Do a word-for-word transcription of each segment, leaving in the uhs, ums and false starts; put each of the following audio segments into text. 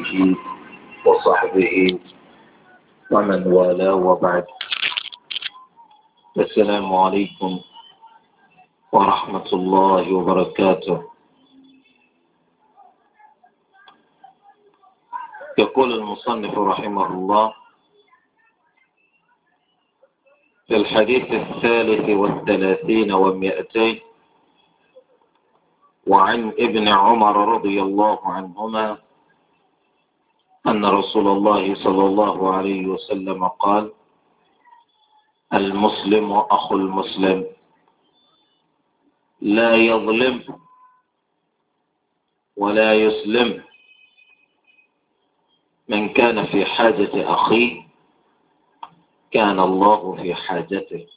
آله وصحبه ومن والاه وبعد. السلام عليكم ورحمة الله وبركاته. يقول المصنف رحمه الله في الحديث الثالث والثلاثين ومئتين: وعن ابن عمر رضي الله عنهما أن رسول الله صلى الله عليه وسلم قال: المسلم أخو المسلم لا يظلم ولا يسلم، من كان في حاجة أخيه كان الله في حاجته،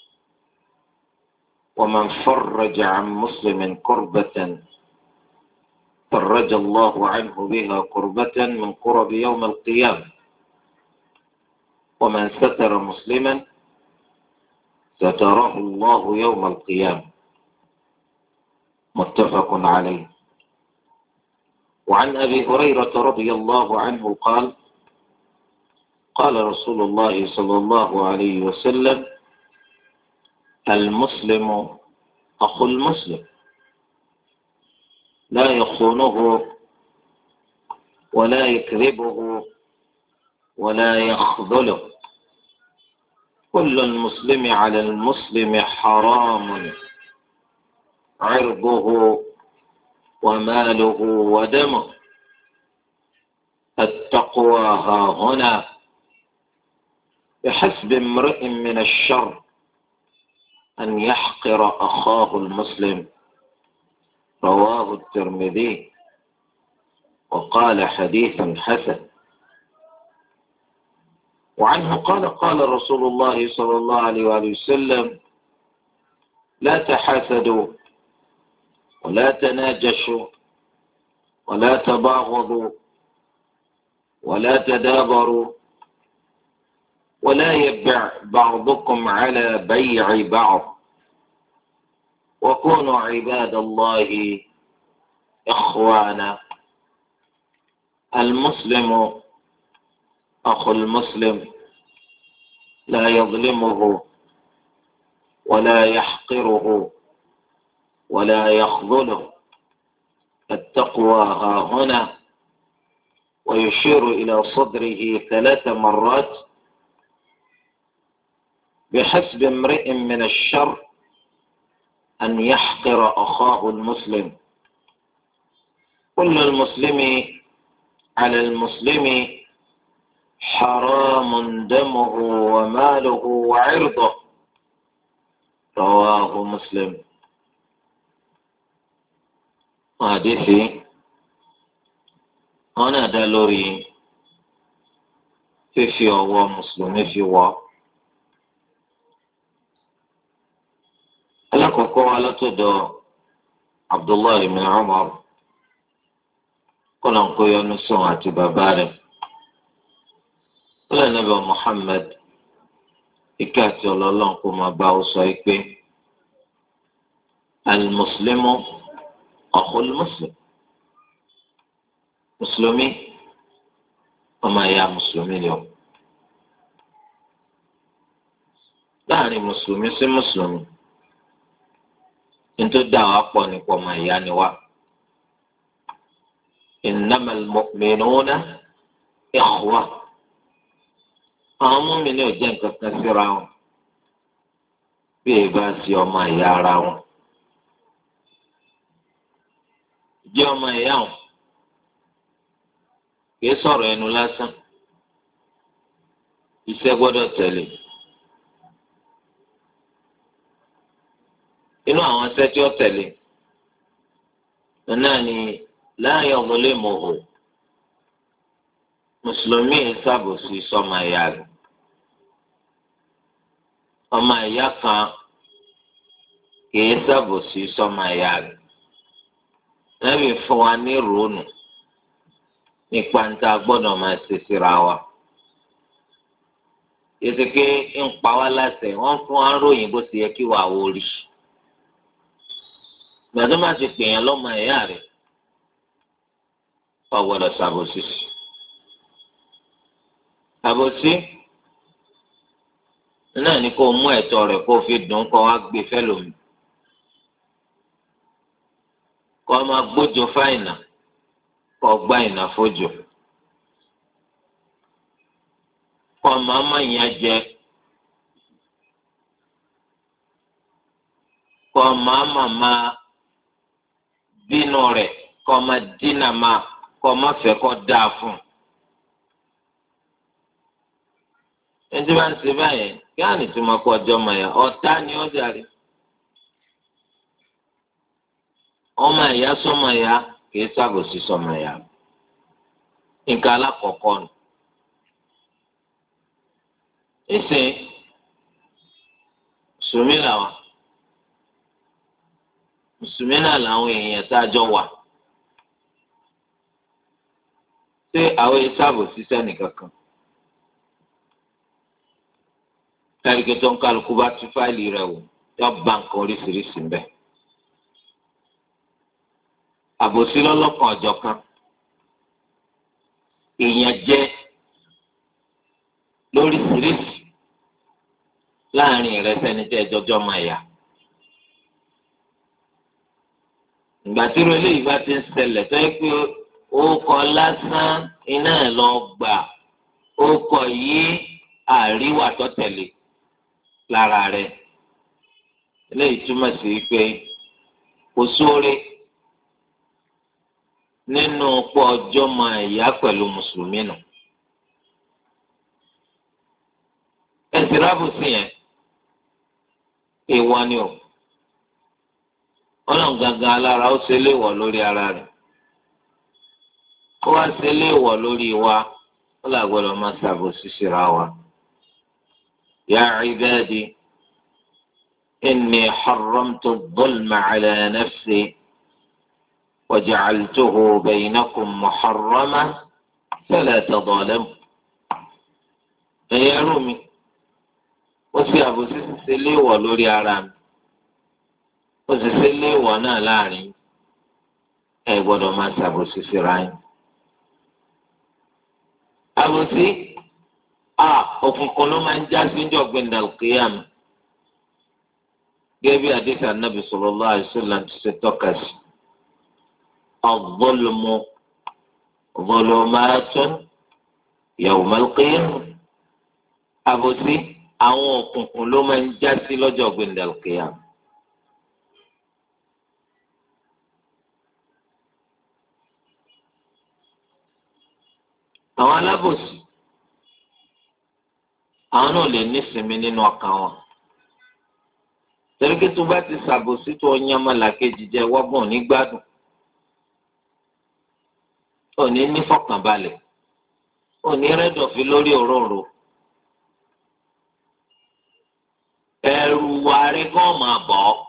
ومن فرج عن مسلم كربة فرج الله عنه بها كربة من كرب يوم القيامة، ومن ستر مسلما ستره الله يوم القيامة. متفق عليه. وعن أبي هريرة رضي الله عنه قال: قال رسول الله صلى الله عليه وسلم: المسلم أخو المسلم لا يخونه ولا يكذبه ولا يخذله، كل المسلم على المسلم حرام، عرضه وماله ودمه، التقوى ها هنا، بحسب امرئ من الشر أن يحقر أخاه المسلم. رواه الترمذي وقال حديث حسن. وعنه قال: قال رسول الله صلى الله عليه وآله وسلم: لا تحاسدوا ولا تناجشوا ولا تباغضوا ولا تدابروا، ولا يبع بعضكم على بيع بعض، وكونوا عباد الله إخوانا. المسلم أخو المسلم لا يظلمه ولا يحقره ولا يخذله، التقوى ها هنا، ويشير إلى صدره ثلاث مرات: بحسب امرئ من الشر أن يحقر أخاه المسلم، كل المسلم على المسلم حرام، دمه وماله وعرضه. رواه مسلم. حديثي أنا دلوري في في هو مسلم في هو ألا كوكو على تدو عبد الله بن عمر كلهم كويا نسوة باباره قال النبي محمد إكاتي الله كما باو سايكي: المسلم أخو المسلم، مسلمي وما يا مسلمين يوم، يعني مسلمي سي مسلمي انتو دعوا أقواني وما يعني وا إنما المؤمنون إخوة. àwọn mùmínì ò jẹ́ nǹkan kan síra wọn bí èyí bá sí ọmọ ìyá ara wọn. jẹ́ ọmọ ìyá wọn kìí sọ̀rọ̀ ẹnu lásán, iṣẹ́ gbọ́dọ̀ tẹ̀lé. inú àwọn iṣẹ́ tí ó tẹ̀lé náà ni la yazlimuhu, mùsùlùmí ṣàbòsí sọ́mọ ìyá rẹ̀. ọmọ ìyá kan kìí ṣàbòsí sọ́mọ ìyá rẹ̀. Nábì fún wa ní ròónù nípa níta gbọ́dọ̀ máa ṣe síra wa. Yètèké ń pa wá láṣẹ, wọ́n fún wa ròyìn bó ti yẹ kí wàá wò rí. Gbàdúrà máa ti pè yàn lọ́mọ ìyá rẹ̀, ọ̀ gbọ́dọ̀ ṣàbòsí sí. àbòsí náà ni kó mú ẹ̀tọ́ rẹ̀ kó fi dùn kó wá gbé fẹ́lòmí kó máa gbójo fáìnà kó gbá ìnà fójò kó máa má yàn jẹ kó máa má má bínú rẹ̀ kó máa dínà má kó máa fẹ́ kó dáa fún un. ẹni bá ń ṣe báyẹn kí á nìtú máa kó ọjọ́ mọ̀ yá ọ̀tá ni ó jàre ọmọ ìyá sọmọ ìyá kì í ṣàbòsí sọmọ ìyá nǹkan alákọ̀ọ́kọ́ nù. ìsìn mùsùlùmí làwọn mùsùlùmí náà làwọn èèyàn tá a jọ wà ṣé àwọn ìṣàbòsí sẹ́nìkankan. káríkì tó ń kálukú bá tú fáìlì rẹ̀ wò yọ bá nǹkan oríṣiríṣi mbẹ. àbòsí lọ́lọ́kan ọ̀jọ̀kan ìyànjẹ lóríṣiríṣi láàrin ìrẹsẹ̀ni tẹ́ jọjọ́ máa yà. ìgbà tí irú eléyìí bá ti ń ṣẹlẹ̀ tó yẹ pé ó kọ lásán iná ẹ̀ lọ gbà ó kọ yí àríwá tó tẹ̀lé lára rẹ̀ eléyìí túmọ̀ sí pé kò sóore nínú pọ̀ ọjọ́ máa yá pẹ̀lú mùsùlùmí nù. ẹ̀sìn rábùsì yẹn èèwọ̀ ni o ọlọ́run gangan alára ó ṣe léèwọ̀ lórí ara rẹ̀ ó wá ṣe léèwọ̀ lórí wa ó là gbọ́dọ̀ máa ṣàbòsí síra wa. يا عبادي إني حرمت الظلم على نفسي وجعلته بينكم محرما فلا تظالموا. ẹ̀yin ẹrú mi ó sì àbòsí ṣe léèwọ̀ lórí ara mi ó sì ṣe léèwọ̀ náà láàrin ẹ gbọ́dọ̀ máa ṣàbòsí síra yín. àbòsí a òkùnkùn ló máa ń já sí ní ọ̀gbìn dàlùkìyàm gẹ́gẹ́ bí àdìsí ànábì sallallahu alaihi wasallam ti ṣe tọ́ka sí. az-zulmu zulumatun yawm al-qiyamah. àbòsí àwọn òkùnkùn ló máa ń já sí lọ́jọ́ ọ̀gbìn dàlùkìyàm. àwọn alábòsí àwọn náà lè nísinmi nínú ọkàn wọn tẹ̀lékẹ́ tó bá ti ṣàbòsí tó yan ọmọlàkejì jẹ wọ́gbọ̀n nígbàdùn òní nífọ̀kànbalẹ̀ òní rẹ́dọ̀fí lórí òróǹro ẹ̀rù wàrí gan máa bọ̀ ọ́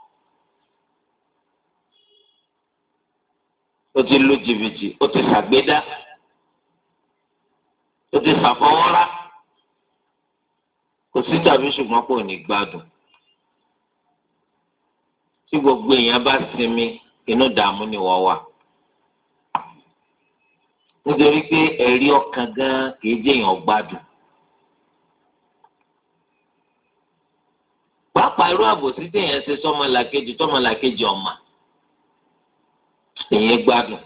ó ti lu jìbìtì ó ti ṣàgbédá ó ti ṣàfọwọ́rá kò sí tàbí ṣùgbọ́n kò ní gbádùn tí gbogbo èèyàn bá sinmi inú dààmú ni wọ́n wà nítorí pé ẹ̀rí ọkàn gan kìí jẹ́ èèyàn gbádùn. pàápàá irú àbòsí téèyàn ṣe sọ́mọlàkejì tọ́mọlàkejì ọ̀mà èèyàn gbádùn.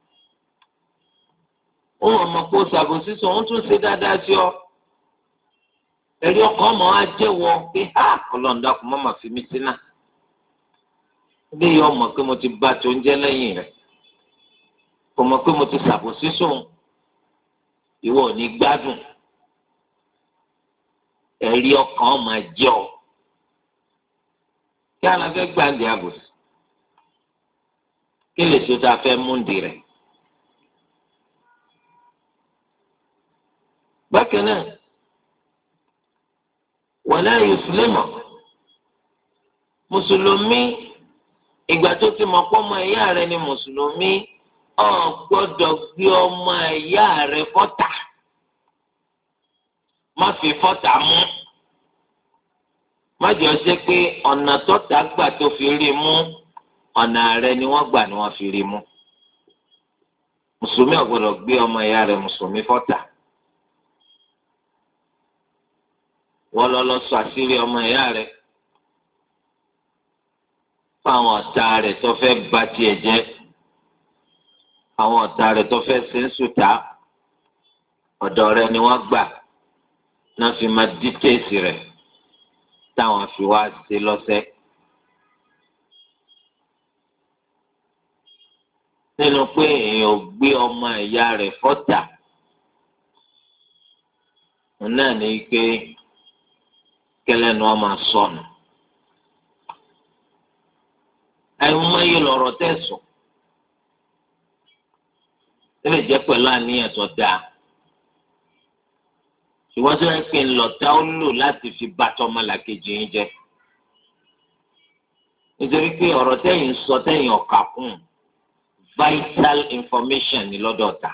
òun ọmọ kó ṣàbòsí sọ òun tún ṣe dáadáa sí ọ ẹ̀rí ọkàn ọmọ wa jẹ́wọ́ pé ha ọlọ́ọ̀dà kò má má fi mí sí náà bí yọ ọmọ pé mo ti bá tó ń jẹ́ lẹ́yìn rẹ̀ kò mọ̀ pé mo ti ṣàbòsí sóun ìwọ ò ní gbádùn ẹ̀rí ọkàn ọmọ jẹ́ ọ kí aláfẹ́ gbàǹdì àbòsí kí lè ṣe tá a fẹ́ múndì rẹ̀. bákan náà wala yuslimu mùsùlùmí ìgbà tó ti mọ̀ pé ọmọ ẹ̀yà rẹ̀ ni mùsùlùmí ò gbọ́dọ̀ gbé ọmọ ẹ̀yà rẹ̀ fọ́tà má fi fọ́tà mú má jẹ́ ọjẹ́ pé ọ̀nà tọ́tà gbà tó fi rí mú ọ̀nà rẹ̀ ni wọ́n gbà ni wọ́n fi rí mú mùsùlùmí ò gbọ́dọ̀ gbé ọmọ ẹ̀yà rẹ̀ mùsùlùmí fọ́tà. wọ́n lọ lọ sọ àṣírí ọmọ ìyá rẹ̀ fáwọn ọ̀tá rẹ̀ tó fẹ́ bà tiẹ̀ jẹ́, àwọn ọ̀tá rẹ̀ tó fẹ́ ṣe ń sùtá ọ̀dọ̀ rẹ̀ ni wọ́n gbà náà fi máa dítẹ́ẹ̀sì rẹ̀ táwọn fi wá ṣe lọ́sẹ̀. nínú pé èèyàn ò gbé ọmọ ìyá rẹ̀ fọ́tà náà ní pé kẹlẹ́nu ọmọ sọnù. àìmọye lọ̀rọ̀ tẹ̀sùn ó lè jẹ́ pẹ̀lú àníyàn tó dáa ṣùgbọ́n tó yẹ pé ńlọta ó lò láti fi bàtọ́ ọmọlàkejì yín jẹ́ nítorí pé ọ̀rọ̀ tẹ̀yìn sọ tẹ̀yìn ọ̀kà kún vital information ní lọ́dọ̀ ta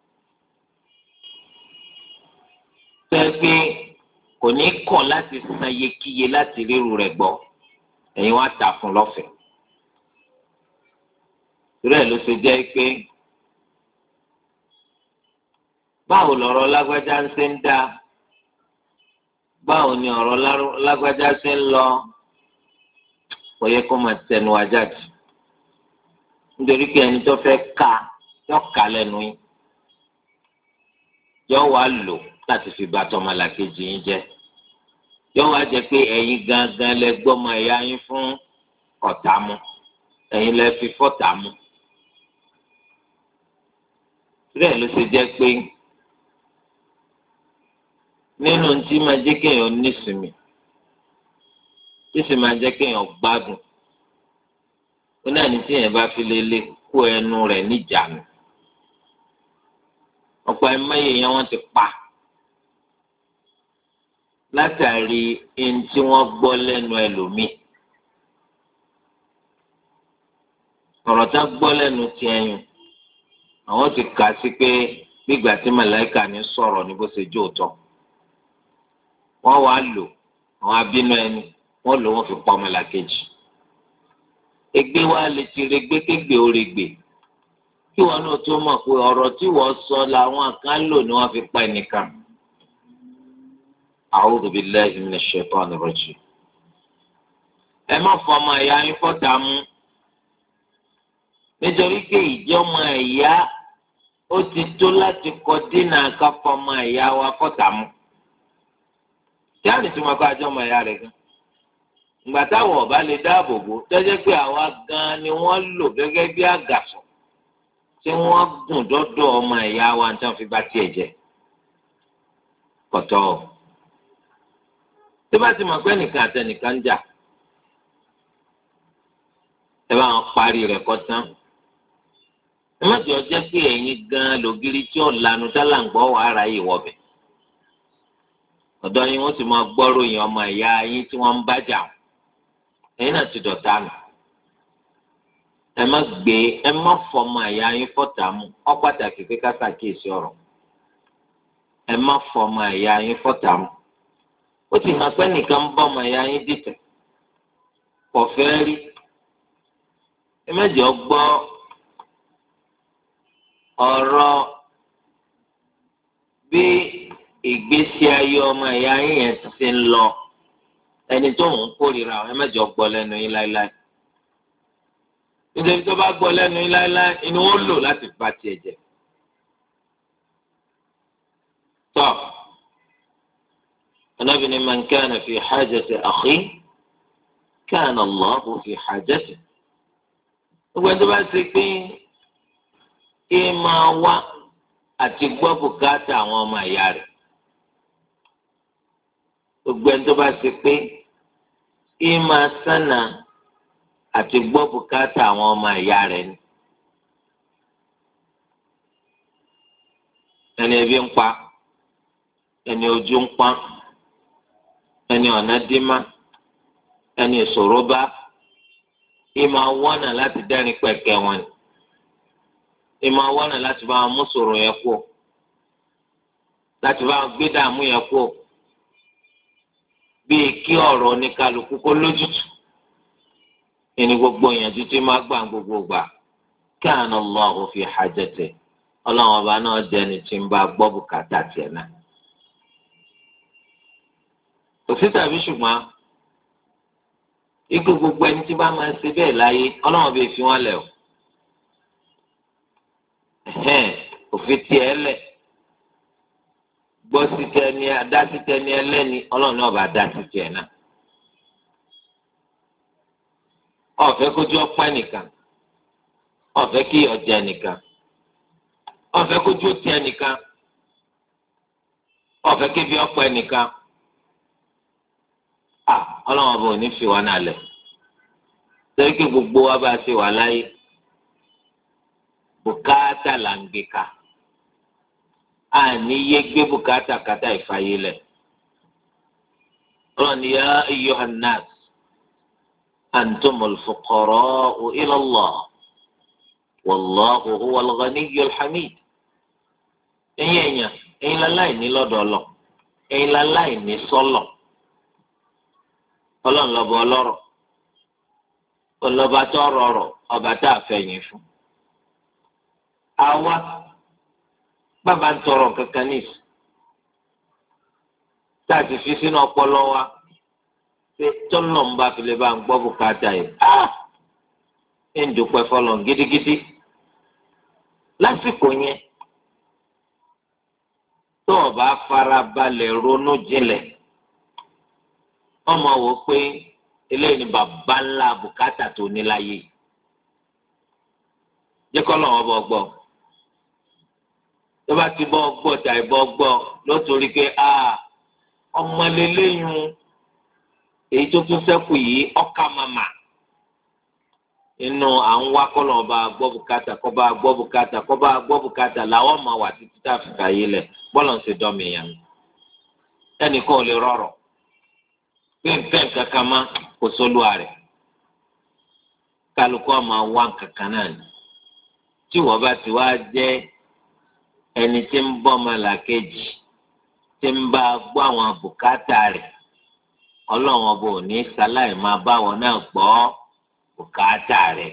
tó yẹ pé kò ní kọ̀ láti san iyekíye láti ríru rẹ̀ gbọ́ ẹ̀yin wá tà fún lọ́fẹ̀ẹ́ rẹ̀ ló ṣe jẹ́ pé báwo lọ̀rọ̀ lágbájá ń ṣe ń dá báwo ni ọ̀rọ̀ lágbájá ṣe ń lọ kò yẹ kó máa tẹnu wá jáde nítorí pé ẹni tó fẹ́ ká yọ ká lẹ́nu yín yọ wá lò láti fi bà tọmọlàkejì yín jẹ́ yọ wá jẹ́ pé ẹ̀yin gangan lẹ gbọ́mọ ẹ̀yà yín fún ọ̀tá mu ẹ̀yin lẹ fi fọ́tá mu rẹ̀ ló ṣe jẹ́ pé nínú tí máa jẹ́ kéèyàn nísìmí tí sì máa jẹ́ kéèyàn gbádùn ó náà ní tíyẹn bá fi lè lè kó ẹnu rẹ̀ níjànú ọ̀pọ̀ ẹ̀mọ́yé yẹn wọ́n ti pa látàrí ẹni tí wọ́n gbọ́ lẹ́nu ẹlòmíì ọ̀rọ̀ tá gbọ́ lẹ́nu ti ẹyìn àwọn ti kà sí pé gbígbà tí màláìka ní sọ̀rọ̀ ní bó ṣe jó tọ́ wọ́n wá lò àwọn abínú ẹni wọ́n lò wọ́n fi pa ọmọlàkejì ègbé wa lè ti regbé kégbé ó regbè kí wọn náà tó mọ̀ pé ọ̀rọ̀ tí wọ́n sọ làwọn kan lò ní wọ́n fi pa ẹnìkan. A'udhu billahi minash shaitani rajim. ẹ má fọmọ ẹ̀yà yín fọ́tà mú nítorí pé ìjọmọ ẹ̀yà ó ti tó láti kọ dínà ká fọmọ ẹ̀yà wa fọ́tà mú. kí á nìtúmọ̀ kó àjọmọ ẹ̀yà rẹ̀ gan. ìgbà táwọn ọba lè dáàbò bò tọ́jú pé àwa gan ni wọ́n lò gẹ́gẹ́ bí àgàsọ̀ tí wọ́n gùn dọ́dọ̀ ọmọ ẹ̀yà wa tí wọ́n fi bá tiẹ̀ jẹ́ kọ̀tọ́ ọ̀. tí bá ti mọ̀ pé nìkan àtẹnìkan ń jà ẹ bá wọn parí rẹ̀ kọ́ tán ẹ má jọ jẹ́ pé ẹ̀yin gan lògiri tí ó lanu dálàǹgbọ́ wàhálà yìí wọ̀bẹ̀ ọ̀dọ́ yín wọ́n sì máa gbọ́rọ̀ yín ọmọ ẹ̀yà yín tí wọ́n ń bá jà ẹ̀yin náà ti dọ̀tá nù ẹ má gbé ẹ má fọmọ ẹ̀yà yín fọ́tà mú ọ pàtàkì pé ká ṣàkíyèsí ọ̀rọ̀ ẹ má fọmọ ẹ̀yà yín fọ́tà mú ó ti hàn pé nìkan ń bọ́ ọmọ ẹ̀yà yín dìtẹ̀ kò fẹ́ rí ẹ má jẹ́ gbọ́ ọ̀rọ̀ bí ìgbésí ayé ọmọ ẹ̀yà yín yẹn ti ṣe ń lọ ẹni tó ń kórìíra ẹ má jẹ́ gbọ́ lẹ́nu yín láéláé nítorí tó bá gbọ́ lẹ́nu yín láéláé inú ó lò láti bá tiẹ̀ jẹ́ tọ́ Ànábì ní man kana fi hajati akhi kana Allahu fi hajatihi gbogbo ẹni tó bá ṣe pé kí máa wá àti gbọ́ bùkátà àwọn ọmọ ìyá rẹ̀ gbogbo ẹni tó bá ṣe pé kí máa sánà àti gbọ́ bùkátà àwọn ọmọ ìyá rẹ̀ ni ẹni ebi ń pa ẹni ojú ń pa ẹni ọ̀nà dímá ẹni ìṣòro bá ìmọ̀ wọ́nà láti dẹ́rìn pẹ̀kẹ́ wọn ni ìmọ̀ wọ́nà láti bá wọn mú ṣòro yẹn kú láti bá wọn gbé dààmú yẹn kú bíi kí ọ̀rọ̀ oníkálukú kó lójútùú ẹni gbogbo ìyànjú tí máa gbà gbogbo gbà kana Allahu fi hajatihi ọlọ́run ọba náà jẹ́ni tí ń bá gbọ́ bùkátà tiẹ̀ náà. kò sí tàbí ṣùgbọ́n ikú gbogbo ẹni tí bá máa ń ṣe bẹ́ẹ̀ láyé ọlọ́run bíi fi wọ́n lẹ̀ o òfin tiẹ̀ lẹ̀ gbọ́ sí tẹni adá sí tẹni ẹlẹ́ni ọlọ́run náà bá dá sí tiẹ̀ náà ọ̀fẹ́ kójú ọpẹ́ nìkan ọ̀fẹ́ kí ọjà nìkan ọ̀fẹ́ kójú tiẹ̀ nìkan ọ̀fẹ́ kí bí ọpẹ́ nìkan à ọlọ́run ọba ò ní fi wá náà lẹ̀ torí kí gbogbo wa bá ṣe wà láyé bùkátà là ń gbé ká àní yé gbé bùkátà kátà ìfàyè lẹ̀ ọlọ́run ni yá ayyuhan nas antumul fuqara'u ila Allah wallahu huwal ghaniyyul hamid ẹ̀yin ẹ̀yàn ẹ̀yin láláì ní lọ́dọ̀ ọlọ́ ẹ̀yin láláì ní sọ́lọ̀ ọlọ́run lọ́bọ ọlọ́rọ̀ ọlọ́ba tó rọrọ̀ ọba tá a fẹ̀yìn fún. àwa bàbá ń tọrọ kankan ní ìsìn tá a ti fi sínú ọpọlọ wa pé tọ́lọ̀ ń bá filẹ̀ bá ń gbọ́ bùkátà yìí ẹ̀ ń dúpẹ́ fọlọ́ gidigidi lásìkò yẹn tó o bá farabalẹ̀ ronú jinlẹ̀ ọmọ wò pé eléyìí ni bàbá ńlá bùkátà tó ní láyé jẹ́ kọ́ lọ́wọ́ bọ́ gbọ́ tó bá ti bọ́ gbọ́ tàì bọ́ gbọ́ ló torí pé a ọmọlélẹ́yìn èyí tó tún sẹ́kù yìí ọkà màmá inú à ń wá kọ́ lọ́wọ́ bá gbọ́ bùkátà kọ́ bá gbọ́ bùkátà kọ́ bá gbọ́ bùkátà làwọn máa wà títí tá a fi kà yé lẹ̀ bọ́lọ̀ ń ṣe dọ́mi yẹn ẹnìkan ò lè rọrọ̀ pé nǹkan kankan má kò sólúwa rẹ̀ kálukú ọmọ wa kankan náà ni tí wọ́n bá ti wá jẹ́ ẹni tí ń bọ́ ọmọlàkejì tí ń bá gbọ́ àwọn bùkátà rẹ̀ ọlọ́run ọba ò ní sáláì máa bá wọn náà gbọ́ bùkátà rẹ̀.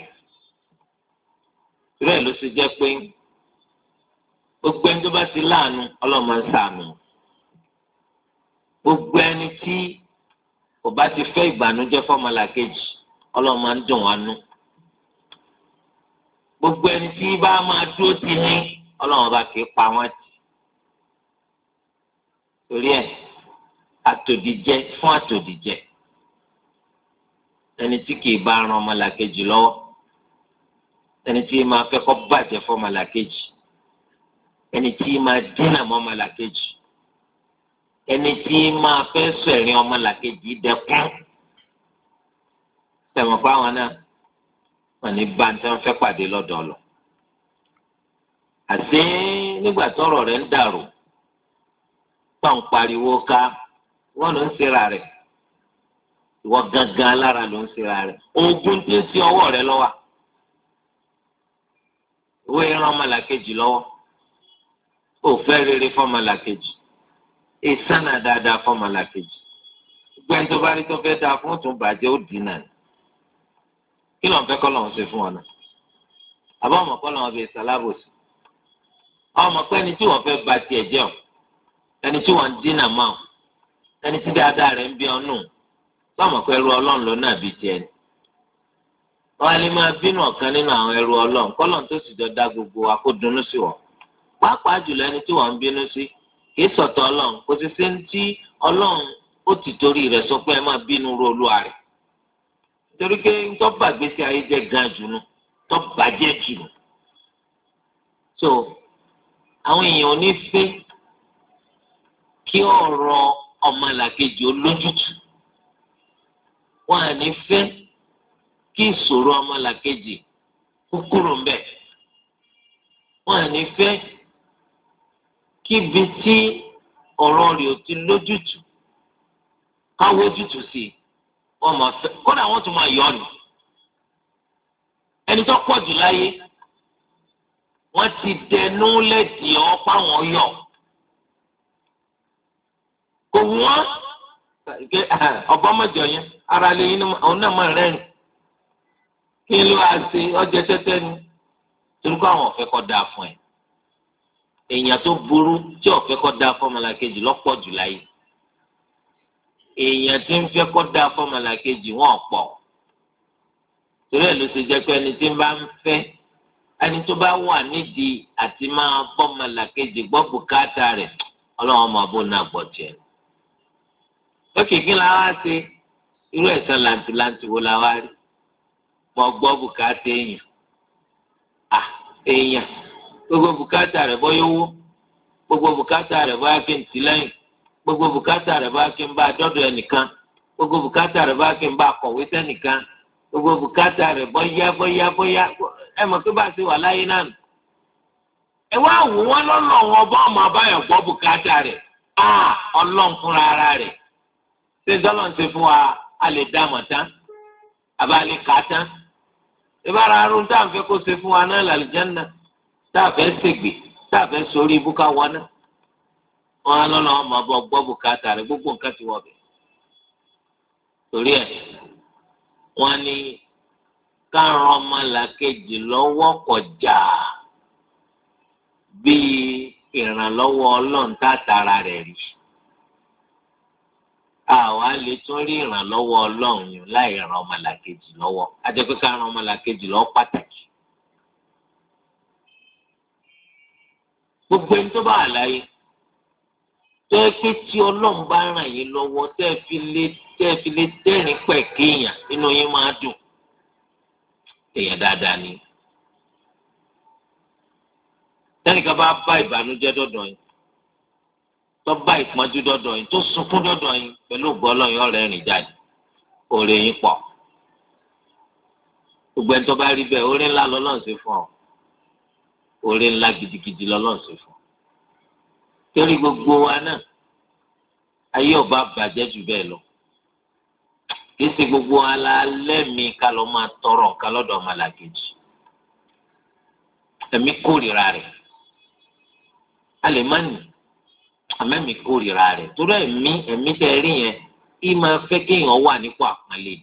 ìrẹ́ ló ṣe jẹ́ pé gbogbo ẹni tó bá ti láàánú ọlọ́run máa ń ṣàánú gbogbo ẹni tí kò bá ti fẹ́ ìbànújẹ́ fọ́mọlàkejì ọlọ́run máa ń dùn wá nú gbogbo ẹni tí bá máa dúró ti ní ọlọ́run ọba kì í pa wọ́n tì torí ẹ̀ àtòdìjẹ fún àtòdìjẹ ẹni tí kì í bá ran ọmọlàkejì lọ́wọ́ ẹni tí máa fẹ́ kó bàjẹ́ fọ́mọlàkejì ẹni tí máa dínà mọ́ ọmọlàkejì ẹni tí máa fẹ́ sọ ẹ̀rín ọmọlàkejì dẹkùn tẹ̀wọ̀n fáwọn náà wọ́n ní báńtẹ́ wọn fẹ́ pàdé lọ́dọ̀ ọ̀lọ́ àti nígbà tọ́rọ̀ rẹ̀ ń dàrú tó ń pariwo ká wọ́n ló ń ṣera rẹ̀ ìwọ gangan lára ló ń ṣera rẹ̀ ogun tí ń sí ọwọ́ rẹ̀ lọ́wọ́ ìwé ìran ọmọlàkejì lọ́wọ́ òfẹ́ rere fọ́mọlàkejì ìsánà dáadáa fọ́mọlàkejì gbẹ́ni tó bá rí tó fẹ́ dáa fún òtún bàjẹ́ ó dínà ní kí ló ń fẹ́ kọ́ lọ́wọ́ ṣe fún ọ náà àbá ọmọ kọ́ lọ́wọ́ bíi sálábòsì ọmọ pé ẹni tí wọ́n fẹ́ ba tiẹ̀ jẹ́ ọ ẹni tí wọ́n ń dínà mọ́ ọ ẹni tí dáadáa rẹ̀ ń bí ọ nù sọmọ pé ẹrú ọlọ́run ló náà bí tiẹ̀ ni wọ́n á lè máa bínú ọ̀kan nínú àwọn ẹrú ọlọ́run kọ́lọ́n tó sì jọ dá gbogbo wa kó dunnú sí wọ́n pàápàá jùlọ ẹni tí wọ́n ń bínú sí kì í sọ̀tọ̀ ọlọ́run kò sì sí ní tí ọlọ́run ó ti torí rẹ̀ sọ pé ẹ máa bínú ru olúwa rẹ̀ torí pé tó bàgbésí ayé jẹ́ gan jù nù tó bàjẹ́ jù nù so àwọn èèyàn ò ní fẹ́ kí ọ̀rọ̀ ọmọlàkejì olójútùú wọn à ní fẹ́ kí ìṣòro ọmọlàkejì kúkúrò ń bẹ wọn à ní fẹ́ kí ibi tí ọ̀rọ̀ rẹ̀ ò ti lójútùú káwọ́ ojútùú sí i wọ́n máa fẹ́ kódà wọ́n tún máa yọ ọ́ nù ẹni tó pọ̀ jù láyé wọ́n ti dẹnu lẹ́dí ọ́ páwọn yọ kò wọ́n ọbọ̀mọjọ yẹn ara lè yín àwọn náà máa rẹ́rìn kí ló wá sí ọjọ́ tẹ́tẹ́ ni torí kó àwọn ọ̀fẹ́ kọ́ dáa fún ẹ èèyàn tó burú tí ọ̀fẹ́ kọ́ dáa fún ọmọlàkejì lọ́pọ̀ jù láyé èèyàn tí ń fẹ́ kọ́ dáa fọ́mọlàkejì wọn pọ̀ torí ẹ̀ ló ṣe jẹ́ pé ẹni tí ń bá ń fẹ́ ẹni tó bá wà nídìí àti máa fọ́mọlàkejì gbọ́ bùkátà rẹ̀ ọlọ́run máa bó náà gbọ́ tiẹ̀. ó kìkì la wá ṣe irú ẹ̀sán làǹtìlàǹtì wo la wá rí mo gbọ́ bùkátà èèyàn à èèyàn gbogbo bùkátà rẹ̀ bọ́ yówó gbogbo bùkátà rẹ̀ bọ́ kí n tì lẹ́yìn gbogbo bùkátà rẹ̀ bá kí n bá dọ́dọ̀ ẹnìkan gbogbo bùkátà rẹ̀ bá kí n bá kọ̀wé sẹ́nìkan gbogbo bùkátà rẹ̀ bọ́yá bọ́yá bọ́yá ẹ mọ̀ pé bá a ṣe wà láyé náà nù. ẹ wá wò wọ́n lọ́nà wọn bá ọmọ abáyọ̀ gbọ́ bùkátà rẹ̀ á ọlọ́run fúnra ara rẹ̀ ṣé dọ́là ń ṣe fún wa a lè dá mọ̀ tán àbá lè kà á tán. ìbára arún tá à ń fẹ́ kó ṣe fún wa náà làlùjánnà tá a fẹ́ ṣègbè tá a fẹ́ sórí ibùkà wọn náà. wọn á lọ́nà ọmọ ọba gbọ́ bùkátà rẹ̀ gbogbo nǹkan ti wọ̀ bẹ̀. torí ẹ̀ wọ́n ní kárán ọmọlàkejì lọ́wọ́ kọjá bíi ìrànlọ́wọ́ ọlọ́run tààtàrà rẹ̀ rí. àwa lè tún rí ìrànlọ́wọ́ ọlọ́run yìí láì ran ọmọlàkejì lọ́wọ́ á jẹ́ pé kárán ọmọlàkejì lọ́wọ́ pàtàkì. gbogbo ẹni tó bá wà láyé tó yẹ pé tí ọlọ́run bá ràn yín lọ́wọ́ tẹ́ ẹ fi lé tẹ́ ẹ fi lé dẹ́rìn pẹ̀ kéèyàn nínú yín máa dùn èèyàn dáadáa ni. tẹ́nìkan bá bá ìbànújẹ́ dọ́dọ̀ yín tó bá ìpọ́njú dọ́dọ̀ yín tó sunkún dọ́dọ̀ yín pẹ̀lú ògbọ́lọ́yìn ọ̀rẹ́ rìn jáde oore yín pọ̀. gbogbo ẹni tó bá rí bẹ́ẹ̀ oore ńlá lọ́lọ́run ṣe fún ọ oore ńlá gidigidi lọ́lọ́run ṣe fún ọ. torí gbogbo wa náà ayé ọba bàjẹ́ jù bẹ́ẹ̀ lọ kì í ṣe gbogbo alálẹ́ mi ká lọ máa tọrọ nǹkan lọ́dọ̀ ọmọlàkejì ẹ̀mí kórìíra rẹ̀ a lè má nì àmẹ́mí kórìíra rẹ̀ torí ẹ̀mí ẹ̀mí tẹ́ rí yẹn kí máa fẹ́ kéèyàn wà nípò àpọ́nlé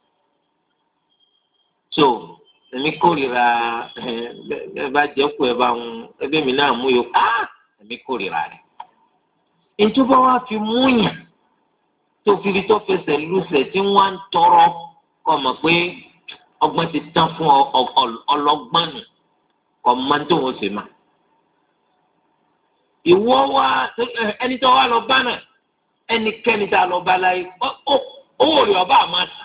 so ẹ̀mí kórìíra ẹ bá jẹ́ kó ẹ bá ń ẹbí mi náà mú yòó á ẹ̀mí kórìíra rẹ̀ ìjọba wa fi mú yàn tó fi rí tó fẹsẹ̀ lùsẹ̀ tí wọ́n ń tọrọ kọ́ mọ̀ pé ọgbọ́n ti tán fún ọlọ́gbọ́n nù kọ́ máa ń tó wọ́n ṣe mà. ìwọ wa ẹni tó wà lọ bá náà ẹnikẹ́ni tá a lọ bá láyé owó rẹ̀ ọba àmà tà.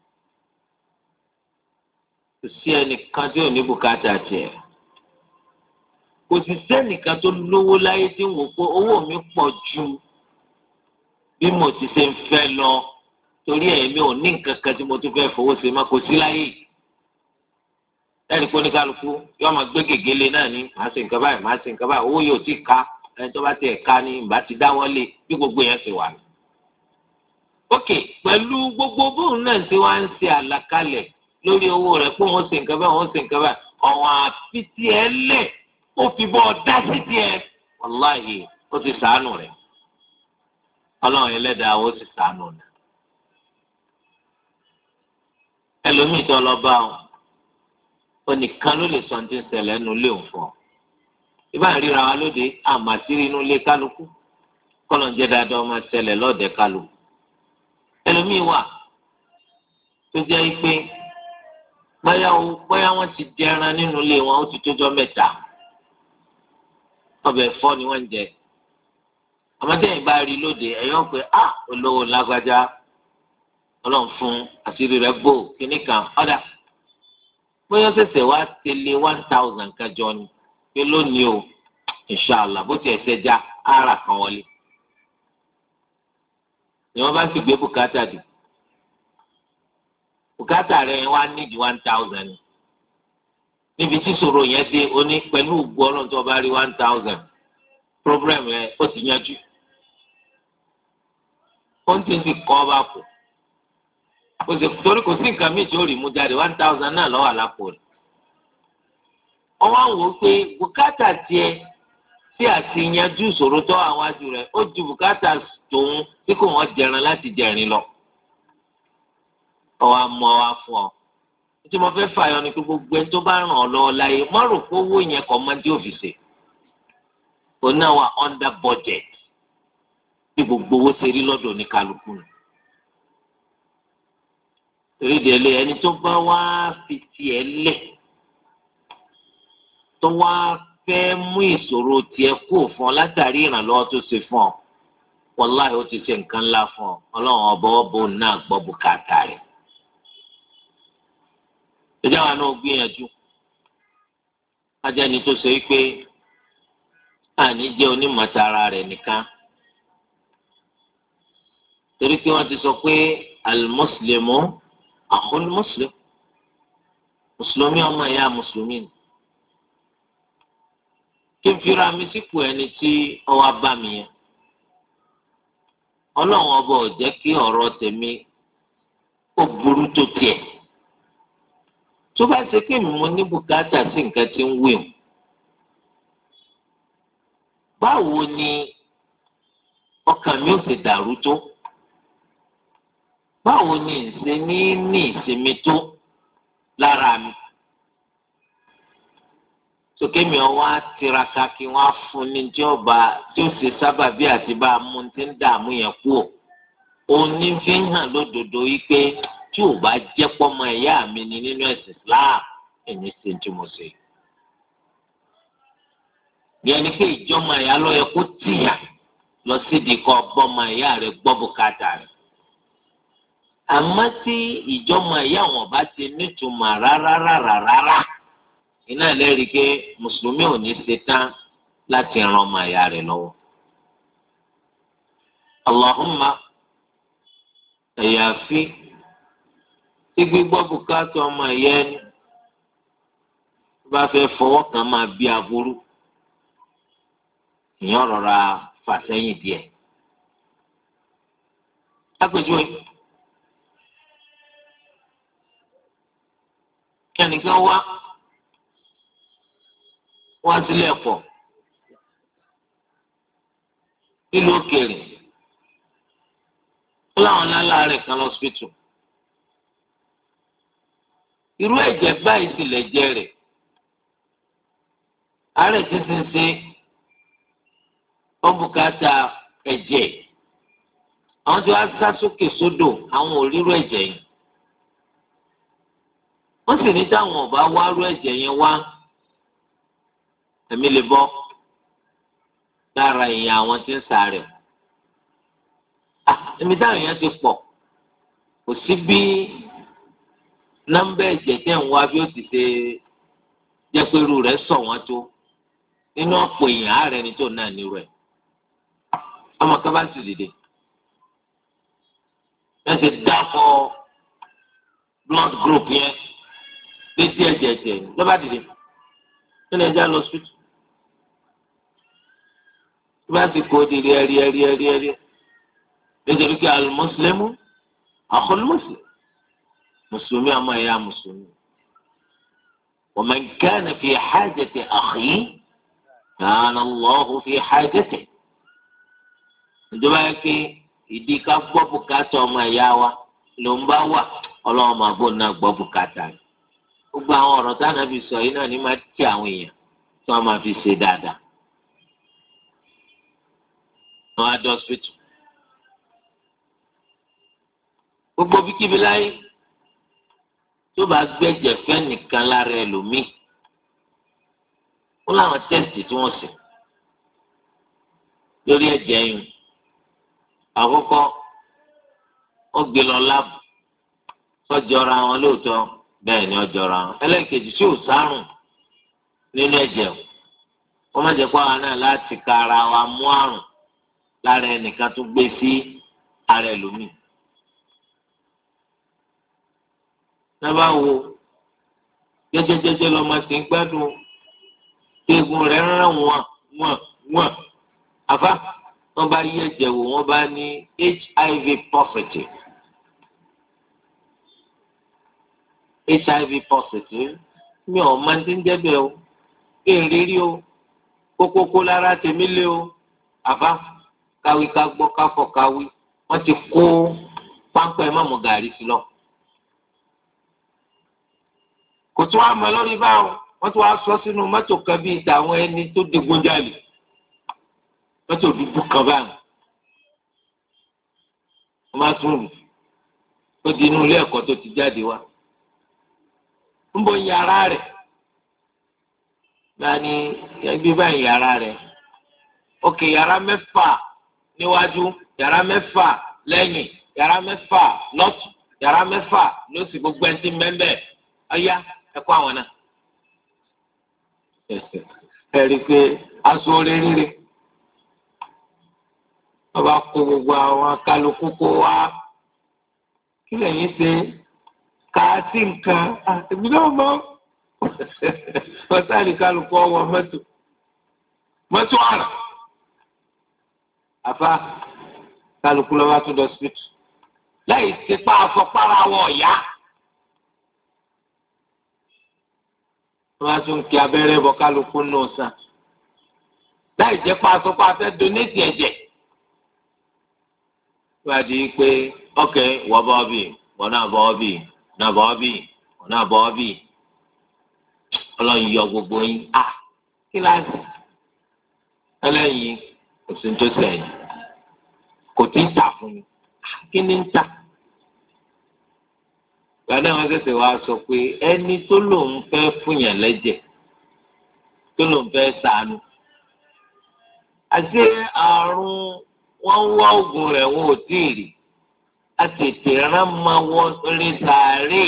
kò sí ẹnìkan tí ò ní bùkátà tiẹ̀ kò sì sẹ́nìkan tó lówó láyé tí ń wò pé owó mi pọ̀ ju bí mo ti ṣe ń fẹ́ lọ torí ẹ̀mí ò ní nǹkan kan tí mo tún fẹ́ fowó ṣe má kò sí láyé ẹnì kó ní kálukú yóò máa gbé gègéle náà ní màá ṣe nǹkan báyìí màá ṣe nǹkan báyìí owó yóò ti ká ẹni tó bá ti ẹ̀ka ní ìbá ti dáwọ́lé bí gbogbo yẹn ṣe wà ní. ok pẹ̀lú gbogbo bóun náà ti wá ń ṣe àlàkalẹ̀ lórí owó rẹ̀ pé wọ́n ṣe nǹkan báyìí wọ́n ṣe nǹkan báyìí ọ̀wọ́n àfi tiẹ̀ lẹ̀ ó fi bọ́ ọ dá sí tiẹ̀ wàláhì ó ti ṣàánú rẹ̀ ọlọ́run ẹlẹ́dàá ó ti ṣàánú rẹ̀. ẹlòmíì tó lọ bá ọ onìkan ló lè sọ ní ti ń ṣẹlẹ̀ nínú ilé òun fún ọ ìbá ń ríra wa lóde àmàtírí inú ilé kálukú kọ́lọ̀ ń jẹ́ dáadáa ọmọ ṣẹlẹ̀ lọ́ọ̀dẹ kálukú. ẹlòmíì wà tó jẹ́ pé bóyá bóyá wọ́n ti di ẹran nínú ilé wọn ó ti tójọ́ mẹ́ta ọbẹ̀ ẹ̀fọ́ ni wọ́n ń jẹ àmọ́tẹ́yìn bá rí lóde ẹ̀yọ́ pé á olówó lágbájá ọlọ́run fún àṣírí rẹ̀ bò kíní kan ọ̀dà bóyá ṣẹ̀ṣẹ̀ wá tẹ̀lé one thousand kájọ ni pé lónìí o inṣàlá bó ti ẹ̀ṣẹ̀ já ara kan wọlé ni wọ́n bá sì gbé bùkátà dì bùkátà rẹ̀ wá nídìí one thousand níbi tí ìṣòro yẹn dé o ní pẹ̀lú ògbó ọlọ́run tó bá rí one thousand problem rẹ̀ ó ti yanjú ó ń tẹ̀sí kọ́ bá kù kò sì torí kò sí nǹkan míì tí ó rí mú jáde one thousand náà lọ́wọ́ àlápò rẹ̀ ọwọ́ àwọn wò pé bùkátà tiẹ̀ tí àti yanjú ìṣòro tó àwọn ajú rẹ̀ ó ju bùkátà tòun tí kò wọ́n jẹran láti jẹrin lọ ọwọ́ àmọ́ wa fún ọ tí mo fẹ́ fààyàn ni pé gbogbo ẹni tó bá ràn ọ́ lọ́wọ́ láyé má rò pé owó yẹn kọ́ máa dé òfìsè òun náà wà under budget bí gbogbo owó ṣe rí lọ́dọ̀ ní kálukú nù torí délé ẹni tó bá wá fi tiẹ̀ lẹ̀ tó wá fẹ́ mú ìṣòro tiẹ̀ kú fún ọ látàrí ìrànlọ́wọ́ tó ṣe fún ọ wàláhì ó ti ṣe nǹkan ńlá fún ọ ọlọ́run ọba ọbọ náà gbọ́ bùkátà rẹ̀. ìjà wa náà gbìyànjú ajẹ́ni tó ṣe wípé àní jẹ́ onímọ̀tara rẹ̀ nìkan torí pé wọ́n ti sọ pé al-muslimu akhul muslim mùsùlùmí ọmọ ìyá mùsùlùmí ni kí n fira mi sípò ẹni tí ọwọ́ bá mi yẹn ọlọ́run ọba ò jẹ́ kí ọ̀rọ̀ tèmi ó burú tó tiẹ̀ tó bá ṣe pé mi mo ní bùkátà sí nǹkan tí ń wí o báwo ni ọkàn mi ò sì dàrú tó báwo ni ìṣe ní ní ìsinmi tó lára mi sókè mi ọ wá tiraka kí wọn á fún ní tí ọba tí ó ṣe sábàbí àti bá a mú ti ń dààmú yẹn kú ò òní fi ń hàn lódodo yìí pé tí ò bá jẹ́ pọ́mọ ẹ̀yà mi ni nínú ẹ̀sìn Islam ẹ̀mí ṣe tí mo ṣe. ìyẹn ni pé ìjọmọ ẹ̀yà ló yẹ kó tìyà lọ sídìí kọ́ bọ́mọ ẹ̀yà rẹ̀ gbọ́ bùkátà rẹ̀. àmọ́ tí ìjọmọ ẹ̀yà wọn bá ti nítumọ̀ rárá rárá rárá iná lẹ́rìí pé mùsùlùmí ò ní ṣe tán láti ran ọmọ ẹ̀yà rẹ̀ lọ́wọ́. Allahumma ẹ̀yàfi tí gbígbọ́ bùkátà ọmọ ẹ̀yà ẹni bá fẹ́ fọwọ́ kan máa bí aburú ìyẹn rọra fà sẹ́yìn díẹ̀. lápèjúwe kẹ́nìkan wá wá sílé ẹ̀kọ́ nílùú òkèèrè ó láwọn láláàárẹ̀ kan lọ́sípítù irú ẹ̀jẹ̀ báyìí sì lè jẹ́ rẹ̀ àárẹ̀ títí ń ṣe ọ̀bùkátà ẹ̀jẹ̀ àwọn tí wàá sá sókè sódò àwọn ò rírú ẹ̀jẹ̀ yìí wọ́n sì ní táwọn ọba wárú ẹ̀jẹ̀ yẹn wá ẹ̀mí lè bọ́ lára èèyàn àwọn tí ń sàárẹ̀ ẹ̀mí táwọn èèyàn ti pọ̀ kò sí bí nọ́mbà ẹ̀jẹ̀ tẹ̀ ń wá bí ó ti ṣe jẹ́ pé irú rẹ̀ sọ̀ wọ́n tó nínú ọ̀pọ̀ èèyàn ààrẹ ni tó náà nírú ẹ̀ ọmọ kan bá sì dìde ẹ ti dákọ̀ blood group yẹn létí ẹ̀jẹ̀ ẹ̀jẹ̀ ló bá dìde nínú ẹja lọ sùtù tó bá ti kó di rí ẹrí ẹrí ẹrí ẹrí nítorí pé al-muslimu akhul muslim mùsùlùmí ọmọ ẹ̀yà mùsùlùmí wa man kana fi hajati akhihi kana Allahu fi hajatihi ìjọba yẹ kí ìdí ká gbọ́ bùkátà ọmọ ẹ̀yà wa ló ń bá wà ọlọ́run máa bò náà gbọ́ bùkátà rẹ̀ gbogbo àwọn ọ̀rọ̀ táwọn àbí sọ yìí náà ní máa ti àwọn èèyàn tí wọ́n máa fi ṣe dáadáa. wọ́n á dé hospital. gbogbo bíkíbi láyé tó bá gbẹ̀jẹ̀ fẹ́ nìkan lára ẹlòmíì ó láwọn tẹ́sítì tí wọ́n ṣe lórí ẹ̀jẹ̀ yìí àkọ́kọ́ ó gbé lọ láàbù sọ́jọ́ra wọn lóòótọ́ bẹ́ẹ̀ ni ọjọ́ra wọn ẹlẹ́ẹ̀kejì tí ò sárùn nínú ẹ̀jẹ̀ wọ́n má jẹ́ pé àwọn náà láti ka ara wa mú àrùn lára ẹnìkan tó gbé sí ara ẹlòmíì. nábà wo jẹjẹjẹjẹ lọmọ sí ń gbádùn eegun rẹ̀ rán wọn wọn wọn àfa wọ́n bá yí ẹ̀jẹ̀ wò wọ́n bá ní H I V positive H I V positive mi ò máa ti ń jẹ́bẹ̀ o kí n rírí o kókókó lára tèmi lé o àfa káwí ká gbọ́ káfọ̀ káwí wọ́n ti kó páńpẹ́ mọ́mú gàrí sí lọ. kò tún wá mọ lórí báwọn wọ́n tún wá sọ sínú mọ́tò kan bíi tàwọn ẹni tó digunjalè mọ́tò dúdú kan báyìí wọ́n máa tún rù ó di inú ilé ẹ̀kọ́ tó ti jáde wá ń bọ̀ yàrá rẹ̀ gbani ẹbí báyìí yàrá rẹ̀ òkè yàrá mẹ́fà níwájú yàrá mẹ́fà lẹ́yìn yàrá mẹ́fà lọ́tù yàrá mẹ́fà lósì gbogbo ẹni tí mẹ́mbẹ́ ọ̀yá ẹ̀kọ́ àwọn náà. ẹ rí i pé aṣọ orí rírì wọ́n bá kó gbogbo àwọn kálukú kó wá kí lẹ́yìn ṣe kàásì nǹkan àtẹ̀mí náà mọ́ wọ́n sáré kálukú ọwọ́ mọ́tò mọ́tò àrà àfa kálukú lọ́wọ́ tó dọ̀ sípìtì láì ṣe pa àfọ̀pára wọ̀ ọ̀yá. wọ́n á tún kí abẹ́rẹ́ bọ kálukú nù sàn láì jẹ́ pa aṣọ pa afẹ́ donate ẹ̀jẹ̀. wọ́n á di pé ọkẹ́ wọ́n bọ́ bì wọ́n náà bọ́ bì náà bọ́ bì wọ́n náà bọ́ bì ọlọ́yin yọ gbogbo yín á kíláàsì ẹlẹ́yin kò sí tó sẹ́yìn kò tí ń tà fún mi kí ni ń tà. gbadá wọn ṣẹ̀ṣẹ̀ wá sọ pé ẹni tó lòun fẹ́ fúnyàn lẹ́jẹ̀ tó lòun fẹ́ ṣàánú àti àrùn wọn wá oògùn rẹ̀ wọn ò tí ì rí a tètè rán máa wọ orí sàárè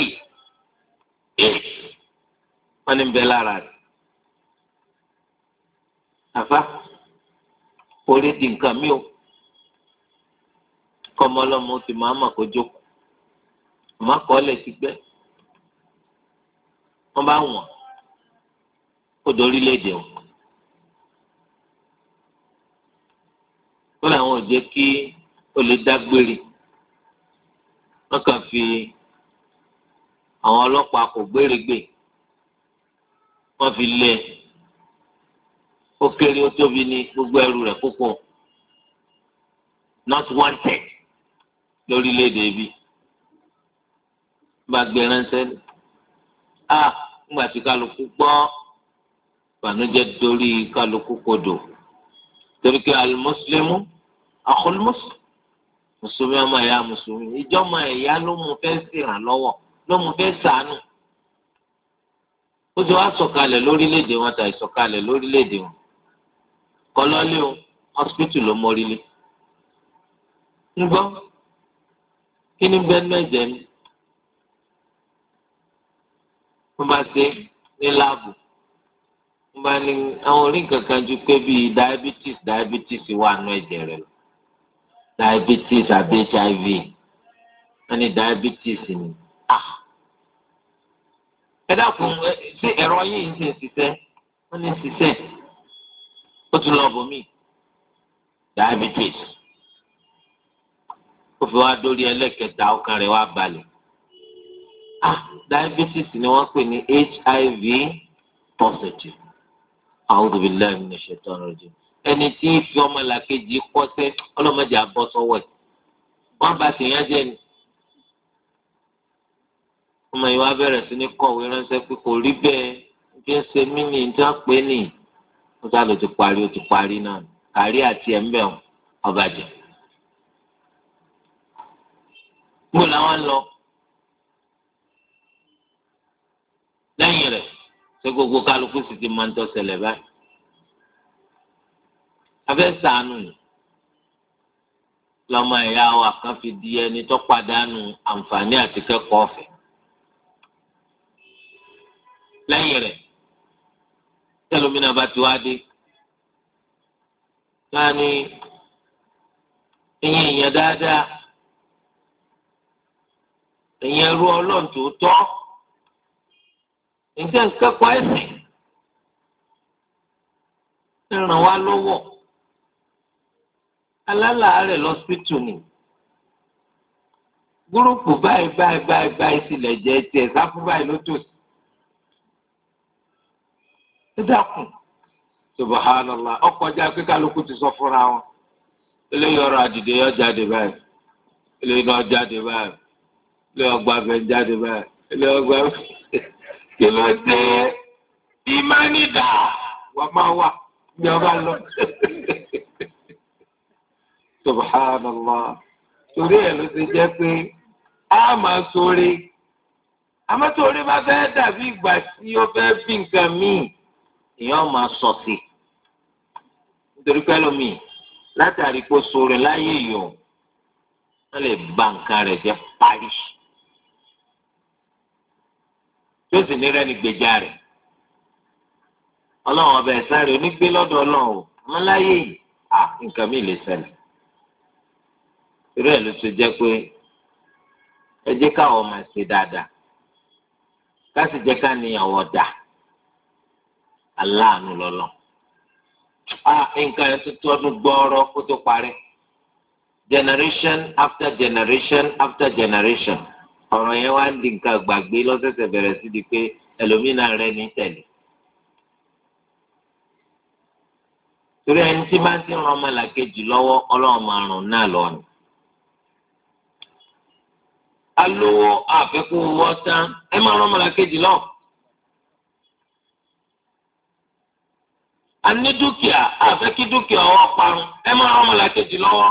wọn ní bẹ lára rẹ̀ àfa orí di nǹkan mi ò kọmọlọmọ ti máa mà kó jókòó àmọ́ kọ́lẹ̀ ti gbẹ́ wọ́n bá wọ̀n kó dorílẹ̀-èdè wọn. wọ́n làwọn ò jẹ́ kí ó lè dágbére wọ́n kàn fi àwọn ọlọ́pàá kò gbérégbè wọ́n fi lé ó kéré ó tóbi ní gbogbo ẹrù rẹ̀ púpọ̀ not wanted lórílẹ̀-èdè bíi bá gbé ránṣẹ́ ní a ńgbà tí kálukú gbọ́ ìbànújẹ́ dorí kálukú kodò torí pé alimuslimu akọlùmùsùlùmí mùsùlùmí ọmọ ẹ̀yà mùsùlùmí ìjọba ẹ̀yà ló mú fẹ́ ṣèrànlọ́wọ́ ló mú fẹ́ ṣàánú ó ti wá sọ̀kalẹ̀ lórílẹ̀‐èdè wọn tàbí sọ̀kalẹ̀ lórílẹ̀‐èdè wọn kọlọ́lé o hospital ló mórílé ń gbọ́ kí ni bẹ́ẹ̀ náà jẹ́ mi. wọ́n bá ṣe ní láàbù wọ́n bá ní àwọn orí kankan ju pé bíi diabetes diabetes wà nù ẹ̀jẹ̀ rẹ̀ lọ diabetes àbí H I V wọ́n ní diabetes ni ah ẹ dákun ṣé ẹ̀rọ yìí ń ṣe ṣiṣẹ́ wọ́n ní ṣiṣẹ́ ó tún lọ bọ̀ mí diabetes ó fi wá dórí ẹlẹ́kẹta ọkàn rẹ̀ wá balẹ̀. Ah, diabetes ni wọ́n pè ní H I V positive. A'udhu billahi minash shaitani rajim. Ẹni tí ń fi ọmọlàkejì kọ́sẹ́ ọlọ́mọdé abọ́ sọ́wọ́ ẹ̀. Wọ́n bá ti yán jẹ́ ni. Ọmọ yìí wá bẹ̀rẹ̀ sí ní kọ̀wé ránṣẹ́ pé kò rí bẹ́ẹ̀ bí ń ṣe mí ní ìjà pé nì. Ó sá ló ti parí ó ti parí náà. Kárí àti ẹ̀mbẹ̀ ọ̀bàjẹ́. Mo làwọn lọ. lẹ́yìn rẹ̀ ṣé gbogbo kálukú sì ti máa ń tọ́sẹ̀lẹ̀ báyìí. abẹ́ sànù lọ́mọ ẹ̀yà wa kan fi di ẹni tó pàdánù àǹfààní àti kẹ́kọ̀ọ́ ọ̀fẹ́. lẹ́yìn rẹ̀ tẹ́lómìnà bá ti wá dé láàánú ìyẹn ìyẹn dáadáa ìyẹn ẹrú ọlọ́run tó tọ́. Ǹjẹ́ nkẹ́kọ̀ọ́ ẹ̀sìn ń ràn wá lọ́wọ́ alálàárẹ̀ lọ́sítù ni gúrúùpù báyìí báyìí báyìí báyìí sílẹ̀ jẹ́ tiẹ̀ sáfù báyìí ló tòsí. ẹ dákun subhanallah ọkọjá pé kálukú ti sọ fúnra wọn eléyìí ọ̀rọ̀ àdìdè yọ jáde báyìí eléyìí náà jáde báyìí eléyìí ọgbà bẹ jáde báyìí eléyìí ọgbà bẹ kí ló dé ìmánìdá wà máa wà ní ọba lọ. subhanallah torí ẹ̀ ló ti jẹ́ pé á máa sóore àmọ́ tó orí bá fẹ́ dàbí ìgbà tí ó fẹ́ bí nǹkan míì èèyàn máa sọ sí nítorí pé lómii látàrí kó sóore láyé yìí o wọ́n lè ba nǹkan rẹ̀ jẹ́ parí tó sì ní rẹ́ni gbèjà rẹ̀ ọlọ́run ọbẹ̀ sáré onígbé lọ́dọ̀ ọlọ́run o àmọ́ láyé yìí à nǹkan míì lè ṣẹlẹ̀ irú ẹ̀ ló ti jẹ́ pé ẹ jẹ́ káwọn máa ṣe dáadáa ká sì jẹ́ ká níyàwó dà aláàánú lọ́lọ́ à nǹkan yẹn tó tọ́dún gbọ́ọ́rọ́ kó tó parí generation after generation after generation ọ̀rọ̀ yẹn wá ń di nǹkan gbàgbé lọ́sẹ̀sẹ̀ bẹ̀rẹ̀ sí di pé ẹlòmínà rẹ̀ ní tẹ̀lé. torí ẹni tí bá ti ràn ọmọlàkejì lọ́wọ́ ọlọ́run máa ràn náà lọ́nà. alówó àfẹ́kù wọ́tán ẹ máa ràn ọmọlàkejì lọ. a ní dúkìá àfẹ́kí dúkìá ọwọ́ parun ẹ máa ràn ọmọlàkejì lọ́wọ́.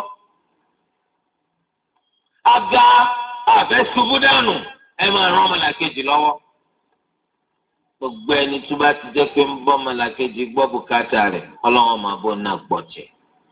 aga àfẹ́ ṣubú dànù ẹ máa ràn ọmọlàkejì lọ́wọ́. gbogbo ẹni tó bá ti jẹ́ pé ń bọ́ ọmọlàkejì gbọ́ bùkátà rẹ̀ ọlọ́wọ́n máa bọ́ náà gbọ́ jẹ́.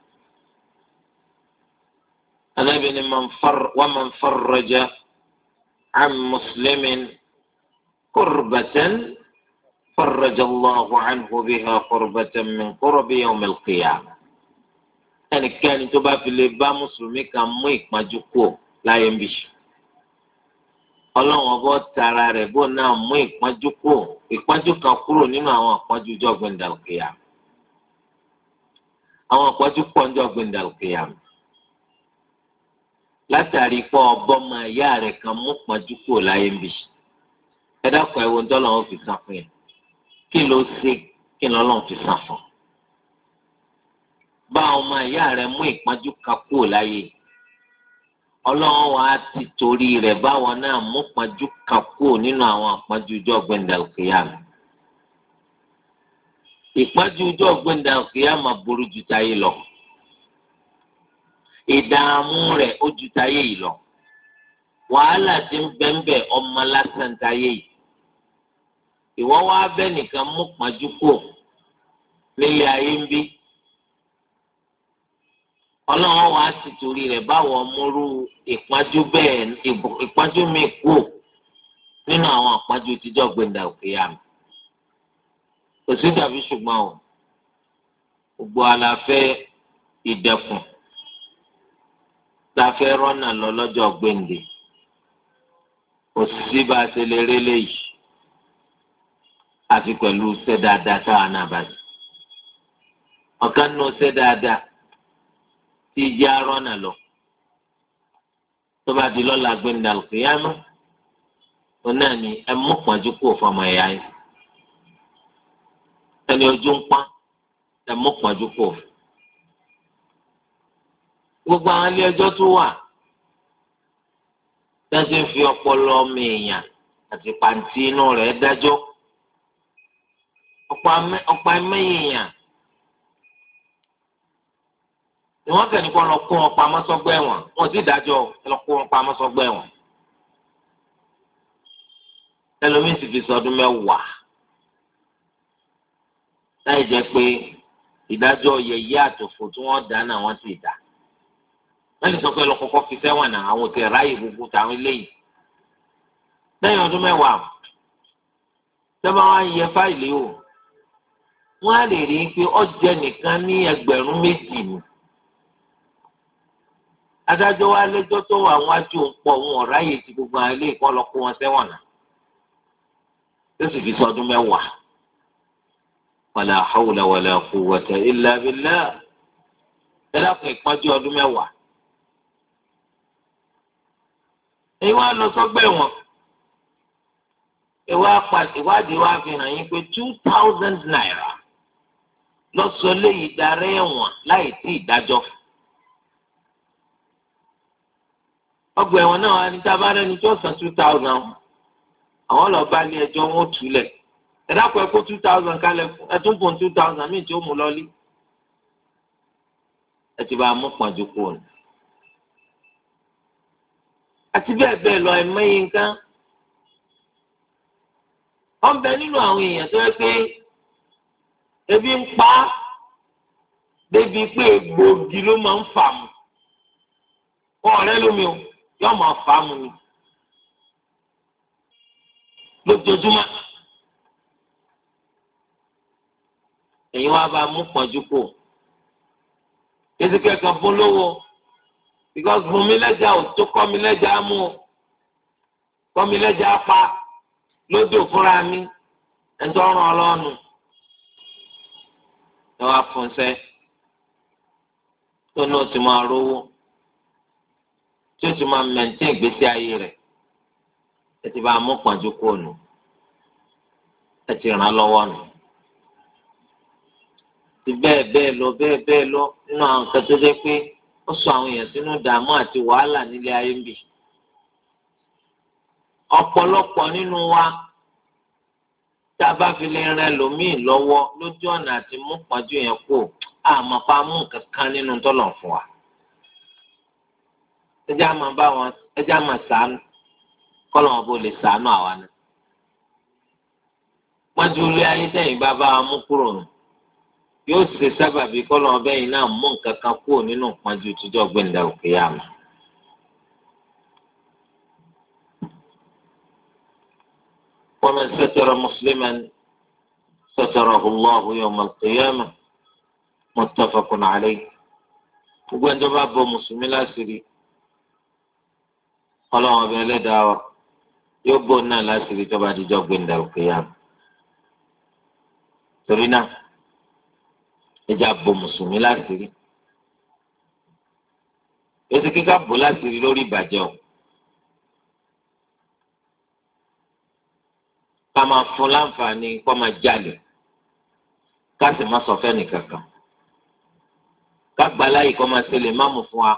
Ànábì ni wa man farraja an muslimin kurbatan farraja Allahu anhu biha kurbatan min kurbi yawm al-qiyamah. ẹnikẹ́ni tó bá fi lè bá mùsùlùmí kan mú ìpọ́njú kù láyé ń bì ọlọ́run ọbọ̀ tara rẹ̀ bó náà mú ìpọ́njú kù ìpọ́njú kan kúrò nínú àwọn ìpọ́njú ọjọ́ gbẹ̀ndàlùkìyà àwọn ìpọ́njú pọ̀ ọjọ́ gbẹ̀ndàlùkìyà látàrí pọ̀ ọbọ̀mọ ìyá rẹ̀ kan mú ìpọ́njú kù láyé ń bì ẹ dákun ẹ̀wọ̀n tọ́lọ́run fi san fún yẹn kí ló ṣe kí lọ́lọ́run fi san fún bá ọmọ ìyá rẹ̀ mú ìpọ́njú kan kù láyé ọlọ́run wa ti torí rẹ̀ báwọn náà mú pọ́njú kan kúrò nínú àwọn àpọ́njú ọjọ́ gbẹ̀ndàlùkìyàmù. ìpọ́njú ọjọ́ gbẹ̀ndàlùkìyàmù burú ju táyé lọ. ìdààmú rẹ̀ ó ju táyé yìí lọ. wàhálà tí ń bẹ́ńbẹ́ ọmọ lásán táyé yìí. ìwọ wá bẹ́ nìkan mú pọ́njú kúrò nílé ayé ń bí. ọlọ́run wa ti torí rẹ̀ báwọn múrú ìpájú bẹ́ẹ̀ ìpájú mi kú nínú àwọn àpájú tíjọ́ gbẹ̀ndà òkè yá mi. kò sí dàbí ṣùgbọ́n o gbogbo àlàfẹ́ ìdẹ̀kùn láfẹ́ rọ́nà lọ lọ́jọ́ gbẹ̀ndé kò sí bá a ṣe lè rí léyìí àfi pẹ̀lú ṣẹ́ dáadáa táwa náà bá ṣe. ọ̀kan nù ṣẹ́ dáadáa tí ìjà rọ́nà lọ tó bá di lọ́la gbẹ̀ndà al-qiyamah tó náà ni ẹ mú pọ́njú kúrò fọmọ ẹ̀yà yín ẹni ojú ń pọ́n ẹ mú pọ́njú kúrò. gbogbo àwọn ilé ẹjọ́ tó wà tẹ́sí ń fi ọpọlọ ọmọ èèyàn àti pàǹtí inú rẹ̀ dájọ́ ọ̀pọ̀ ẹ̀mẹ́yìn èèyàn ni wọ́n kẹ́ni kó lọ kó wọn pamọ́ sọ́gbà ẹ̀wọ̀n wọn sì dájọ́ lọ kó wọn pamọ́ sọ́gbà ẹ̀wọ̀n. ẹlòmíín sì fi sọdún mẹ́wàá láì jẹ́ pé ìdájọ́ yẹ̀yẹ́ àtòfò tí wọ́n dá náà wọ́n sì dá. wọ́n lè sọ pé lọ́kọ́kọ́ fi sẹ́wọ̀n náà àwọn òtẹ̀ ráàyè gbogbo táwọn eléyìí. lẹ́yìn ọdún mẹ́wàá sẹ́wọ́n wá yẹ fáìlì o wọ́n á lè rí i pé ọ̀jẹ̀ nìkan ní ẹgbẹ̀rún méjì ni. adájọ́ wa lẹ́jọ́ tó wà wọ́n ajú ń pọ̀ wọn ọ̀ráyè tí gbogbo àwọn ilé ìkọ́ lọ kó wọn sẹ́wọ̀n náà tó sì fi sọdún mẹ́wàá. wàlà hawla wàlà quwwata illa billah ẹ dákun ìpọ́njú ọdún mẹ́wàá. èyí wá lọ sọ́gbà ẹ̀wọ̀n ìwádìí wa fi hàn yín pé two thousand naira lọ́sọ̀ léyìí darí ẹ̀wọ̀n láì tí ìdájọ́ fún. ọgbà ẹ̀wọ̀n náà wà ní tábàárẹ̀ ní tó san two thousand àwọn lọ bá ilé ẹjọ́ wọn ó túlẹ̀ ẹ dákun ẹ kó two thousand kálẹ̀ fún ẹ tún fún two thousand míì tí ó mú lọ́lí ẹ ti bá a mú pọ́njú kúrò ní. àti bẹ́ẹ̀ bẹ́ẹ̀ lọ ẹ̀mọ́yé nǹkan. wọ́n bẹ nínú àwọn èèyàn tó yẹ pé ebi ń pa á débi pé egbòogi ló máa ń fà mù. wọ́n ọ̀rẹ́ lómi o yóò máa fà mù ni lójoojúmọ́. èyí wá bá mú pọ̀jù kò ezike kan fún lówó because fún mi lẹ́jà ò tó kọ́ mi lẹ́jà á mú o kọ́ mi lẹ́jà á pa lódò fúnra mi ẹjọ́ ràn ọ́ lọ́nu ẹ wá fún sẹ́ tó náà ti máa rówó tí ó ti máa mẹ̀ntẹ́ ìgbésí ayé rẹ̀ ẹ ti bá mú pọ̀jù kò nù ẹ ti ràn án lọ́wọ́ nù. bẹ́ẹ̀ bẹ́ẹ̀ lọ bẹ́ẹ̀ bẹ́ẹ̀ lọ nínú àwọn nǹkan tó jẹ́ pé ó sọ àwọn èèyàn sínú ìdààmú àti wàhálà nílé ayé ń bì. ọ̀pọ̀lọpọ̀ nínú wa tá a bá fi lè ran ẹlòmíì lọ́wọ́ lójú ọ̀nà àti mú pọ́njú yẹn kú àmọ́ pa mú nǹkan kan nínú tọ́lọ̀ fún wa. ẹ jẹ́ àmọ́ bá wọn ẹ jẹ́ àmọ́ sàánú kọ́lọ̀ wọn bó lè sàánú àwa náà. pọ́njú ilé ayé tẹ̀yìn bá bá wa mú kúrò nù yóò ṣe sábàbí kọ́lọ́ ọbẹ̀ yìí náà mú nǹkan kan kúrò nínú ìpọ́njú tíjọ́ gbẹ̀ndà òkè yàmù. wa man satara musliman satarahu Allahu yawma al-qiyamah muttafaqun alayhi. gbogbo ẹni tó bá bọ mùsùlùmí láṣìírí ọlọ́run ọbẹ̀ ẹlẹ́dàá wa yóò bò náà láṣìírí tó bá tíjọ́ gbẹ̀ndà òkè yàmù. torí náà ẹja bo mùsùlùmí láṣìírí èsì kíkà bò láṣìírí lórí ìbàjẹ́ o ká máa fún láǹfààní kó máa jalè ká sì má sọ fẹ́ nìkankan ká gba láyè kó máa ṣẹlẹ̀ má mú fún wa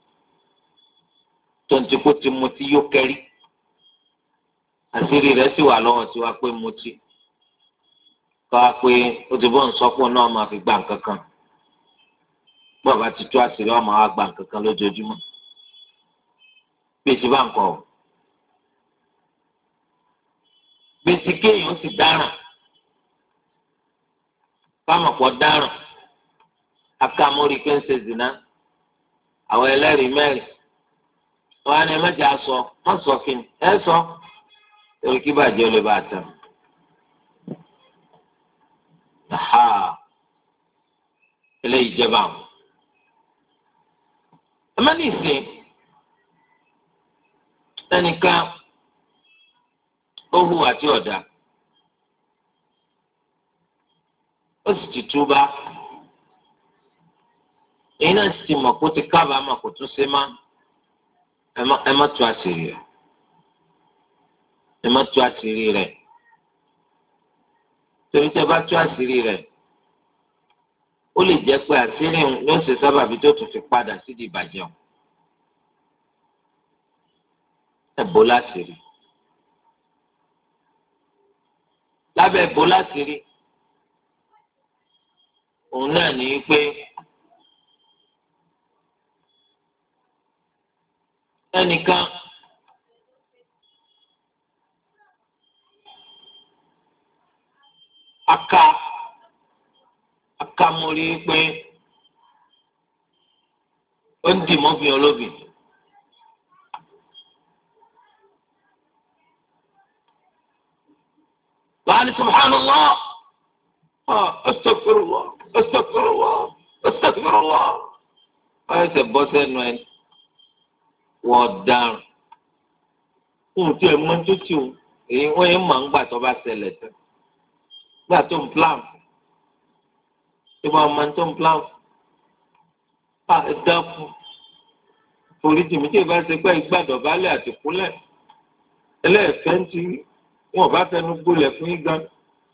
tó ń ti kó ti mutí yó kẹ́rí àṣírí rẹ̀ sì wà lọ́wọ́ tí wàá pé mutí káwá pé ó ti bọ́ nsọ́pọ̀ náà máa fi gba nǹkan kan bọ́ọ̀bá ti tú àṣírí ọmọ wa gba nǹkan kan lójoojúmọ́ bíi ti bá ń kọ́ ọ bíi ti kéèyàn sì dáràn káàmọ̀ pọ̀ dáràn akámórí pé ń ṣe zìnà àwọn ẹlẹ́rìí mẹ́rin wọn á ní ẹ mẹ́jọ sọ wọ́n sọ kí ni ẹ sọ torí kí bàjẹ́ ó lè bá a tán. Aha, eléyìí jẹba àwọn. ẹ má ní ìsìn ẹnìkan ó hu àti ọ̀dà ó sì ti túbá èyí náà sì ti mọ̀ kó ti kábàámọ̀ kó tún ṣe má ẹ má tú àṣírí rẹ̀ ẹ má tú àṣírí rẹ̀. torí tẹ́ bá tú àṣírí rẹ̀ ó lè jẹ́ pé àṣírí yóò ṣe sábàbí tó tún fi padà sídìí ìbàjẹ́ o ẹ bò láṣírí lábẹ́ bò láṣírí òun náà ní pé ẹnìkan aka aka mo rí pé ó ń dì mọ́bìn olóbìn wàhálì subhanallah astaghfirullah astaghfirullah astaghfirullah wọ́n ṣe bọ́ sẹ́nu ẹ̀ wọ́n dáràn fún tí ẹ̀ mọ́ tó tì ó èyí wọ́n yẹn máa ń gbà tó bá ṣẹlẹ̀ tán gbà tó ń plan tó bá máa tó ń plan fà ẹ dákun foríjì mi tí ìbá ṣe pé ìgbàdọ̀ balẹ̀ àti kúnlẹ̀ ẹlẹ́ẹ̀fẹ́ ń ti wọn bá fẹnu gbólẹ̀ fún yín gan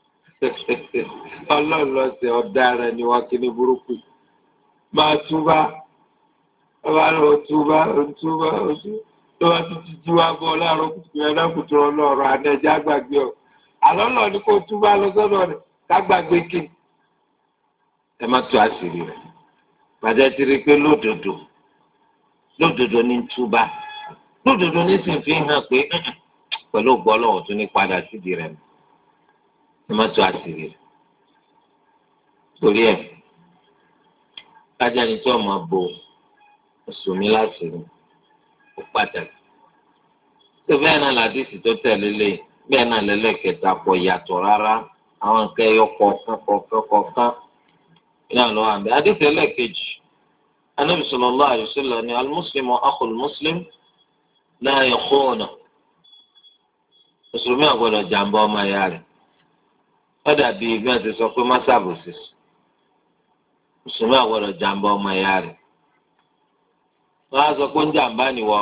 ọlọ́ọ̀lọ́sẹ̀ ọ̀daràn ni wọ́n kí ní burúkú máa túbá ọba lọ túbá túbá tó bá ti ti jí wá bọ́ láàárọ̀ kùtù ẹ̀rọ kùtù ọlọ́ọ̀rọ̀ àdẹ́jà gbàgbé ọ̀ àlọ́ lọ ní kó túbá lọ sọ́dọ̀ rẹ̀ ká gbàgbé kí ẹ má tú àṣírí rẹ̀ bàjẹ́ ti rí i pé lódodo lódodo ní túbá lódodo nísìnyí fi hàn pé pẹ̀lú gbọ́lọ́wọ́ tún ní padà sídìí rẹ̀ ní mọ́tò àṣírí rẹ̀ torí ẹ̀ kájà ní tí wọ́n máa bo mùsùlùmí láti rí ó pàtàkì tó bẹ́ẹ̀ náà làdísì tó tẹ̀lé lẹ́yìn bẹ́ẹ̀ náà lẹ́lẹ́kẹta pọ̀ yàtọ̀ rárá àwọn nǹkan ẹyọ kọ̀ọ̀kan kọ̀ọ̀kan kọ̀ọ̀kan náà lọ́wọ́ àbẹ́ àdísì ẹlẹ́kejì Ànábì sallallahu alaihi wasallam ni al-muslimu akhul muslim la yakhuna mùsùlùmí àgbọ̀dọ̀ jàǹbá ọmọ ẹ̀yà rẹ̀ wọ́n dàbí bí wọ́n ti sọ pé má ṣàbòsí mùsùlùmí àgbọ̀dọ̀ jàǹbá ọmọ ẹ̀yà rẹ̀ wọ́n á sọ pé ń jàǹbá nìwọ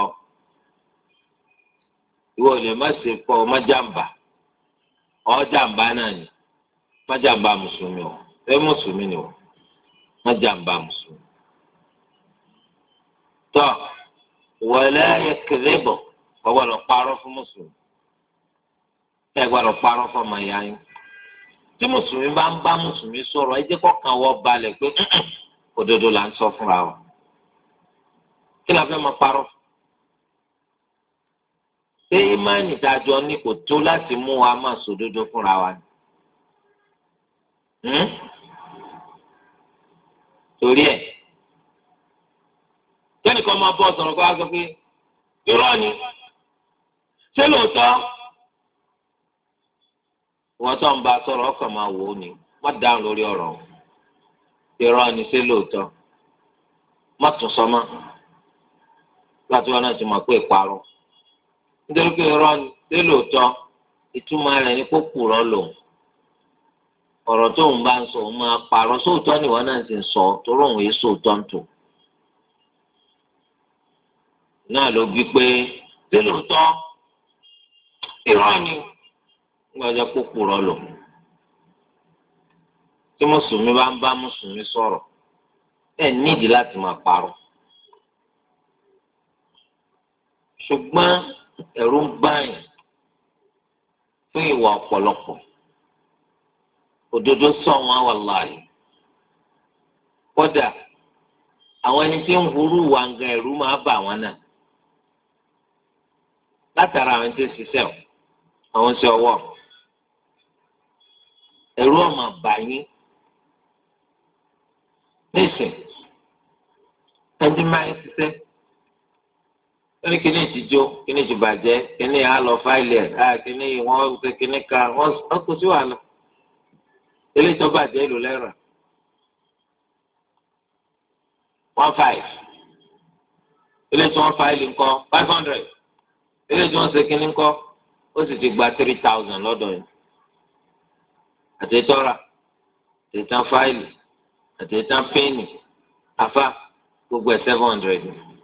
ìwọ lè má ṣe pọ̀ ọmọ jàǹbá ọ jàǹbá náà ni má jàǹbá mùsùlùmí o ẹ mùsùlùmí ni o má jàǹbá mùsùlùmí. tọ́ wala yakdhibu ọgbọ́dọ̀ parọ́ fún mùsùlùmí ẹ gbọ́dọ̀ parọ́ fún ọmọ ìyá yín tí mùsùlùmí bá ń bá mùsùlùmí sọ̀rọ̀ ẹ jẹ́ kọ́kàn wọ́ balẹ̀ pé òdodo là ń sọ fúnra wa kí la fẹ́ máa parọ́ ṣé ìmáànì dájọ́ ní kò tó láti mú wa máa sòdodo fúnra wa ni torí ẹ̀ kẹ́nìkan máa bọ́ sọ̀rọ̀ kó wá sọ pé irọ́ ni ṣé lóòótọ́ wọ́n tó ń bá sọ̀rọ̀ ọkàn máa wò ó ni má dáhùn lórí ọ̀rọ̀ irọ́ ni ṣé lóòótọ́ má tún sọ mọ́ láti wọn náà ti mọ̀ pé ìparọ́ nítorí pé irọ́ ni ṣé lóòótọ́ ìtumọ̀ rẹ̀ ní kó kùrọ̀ lòun ọ̀rọ̀ tó ń bá ń sọ òun máa parọ́ sóòótọ́ ni wọ́n náà ti ń sọ torí òun yìí sóòótọ́ ń tò náà ló bí pé ṣé lóòótọ́ irọ́ ni gbọ́dọ̀ kó kúrọ lò tí mùsùlùmí bá ń bá mùsùlùmí sọ̀rọ̀ ẹ nídìí láti máa parọ́ ṣùgbọ́n ẹ̀rù ń báyìí fún ìwà ọ̀pọ̀lọpọ̀ òdodo sọ wọn wàláhì kódà àwọn ẹni tí ń hurú wà ń gan ẹ̀rù máa bà wọn náà látara àwọn tí ń ṣiṣẹ́ o àwọn ṣe ọwọ́ ẹ̀rù ọmọ àbáyín nísìn ẹni máa ń ṣiṣẹ́ lórí kíní ìtìjó kíní ìtìbàjẹ́ kíní àlọ́ fáìlì ẹ̀ kíní wọ́n ṣe kíní ka wọ́n kó sí wàhálà eléyìí tó bàjẹ́ ìlú lẹ́rà one five eléyìí tí wọ́n fáìlì ńkọ́ five hundred eléyìí tí wọ́n ṣe kíní ńkọ́ ó sì ti gba three thousand lọ́dọ̀ yìí àtẹ̀tọ́ra àtẹ̀tàn fáìlì àtẹ̀tàn pẹ́ẹ́nì àfa gbogbo ẹ̀ seven hundred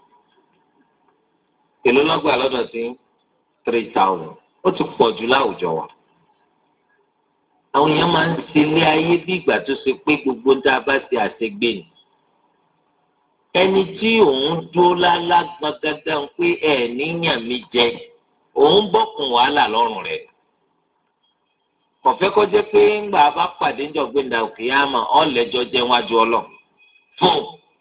èló lọ́gbà lọ́dọ̀ sí three thousand ó ti pọ̀ jù láwùjọ wa àwọn èèyàn máa ń ṣe ilé ayé bí ìgbà tó ṣe pé gbogbo ń dá a bá ṣe àṣegbè ni ẹni tí òun dúró lálá gbọ̀ngàn pé ẹ̀ níyàn mi jẹ òun bọ́kùn wàhálà lọ́rùn rẹ̀ kọ̀fẹ́ kọ́ jẹ́ pé ńgbà bá pàdé ńjọ gbẹ̀ndà òkè àmọ́ ọ̀lẹ́jọ́ jẹ́ wájú ọlọ́ fún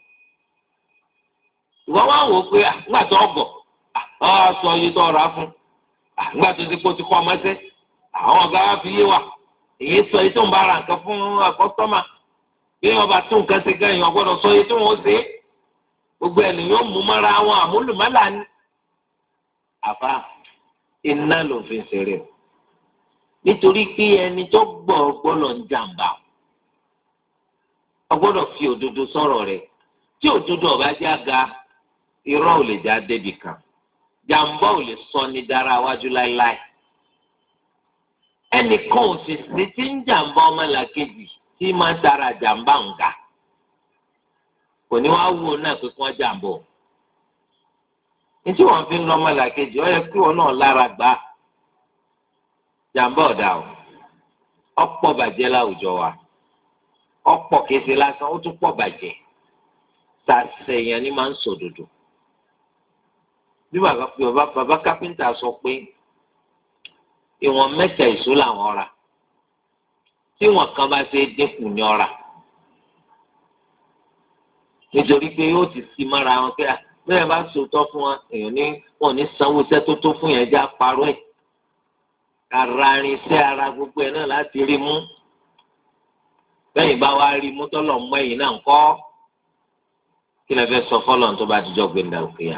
ìwọ wá wò ó pé ńgbà tó ọgọ̀ ọ sọ iye tó ọ̀rọ̀ á fún ńgbà tó ti kó ti kọ́ ọmọṣẹ́ àwọn ọ̀gá wa fi yé wa èyí sọ iye tó ń bá ara nǹkan fún àkọ́sọ́mà bí wọ́n bá tún nǹkan ṣe gan èèyàn gbọ́dọ̀ sọ iye tó wọ́n ṣe gbogbo ẹ̀ nìyẹn mú mára wọn àmúlùmálà ni àfa iná ló fi ń ṣeré o nítorí pé ẹni tó gbọ́ gbọ́dọ̀ ń jàǹbá ọ gbọ́dọ̀ fi òdodo sọ̀rọ̀ rẹ̀ tí òdodo ọba jẹ́ àga irọ́ ò lè já débi kan jàǹbá ò lè sọ ní dára wájú láéláé ẹnìkan ò sì sí tí ń jàǹbá ọmọlàkejì tí máa ń tara jàǹbá ń ga kò ní wàá wò náà pé kí wọ́n jàǹbá o ní tí wọ́n fi ń lọ ọmọlàkejì ó yẹ kí wọ́n náà lára gbà á jàǹbá ọ̀dà o ọ̀pọ̀ bàjẹ́ láwùjọ wa ọ̀pọ̀ kése lásán ó tún pọ̀ bàjẹ́ sàṣẹyàn ni máa ń sòdodo bí bàbá bàbá bàbá kápẹ́ńtà sọ pé ìwọ̀n mẹ́ta ìṣó làwọn rà tí ìwọ̀n kan bá ṣe dínkù ní ọ̀rà nítorí pé yóò ti sí mára wọn pé bẹ́ẹ̀ bá sòótọ́ fún wa èèyàn ní wọn ní sanwó iṣẹ́ tó tó fún yẹn já parọ́ ẹ̀ ara rin iṣẹ́ ara gbogbo ẹ̀ náà láti rí mú bẹ́ẹ̀ bá wá rí mú tọ́lọ̀ mọ́ ẹ̀yìn náà ń kọ́ kí lè fẹ́ sọ fọ́lọ́n tó bá dijọ́ gbẹ̀ndà òkè yà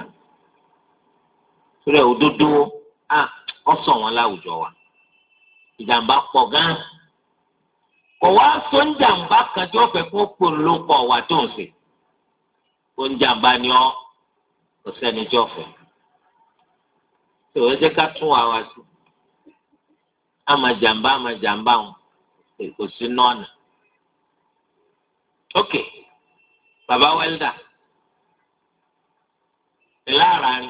rẹ̀ òdodo à ọ̀sọ̀ wọn láwùjọ wa ìjàmbá pọ̀ gan-an kò wá sọ ń jàmbá kan tí wọ́n fẹ́ kó pò ló pọ̀ wá tó ń sè ó ń jàmbá ni ọ́ kò sẹ́ni tí wọ́n fẹ́ tó o jẹ́ ká tún wá wá sí àmà jàmbá àmà jàmbá wọn kò sí nọ́ọ̀nà ok bàbá wẹ́ldà ìlàrá ni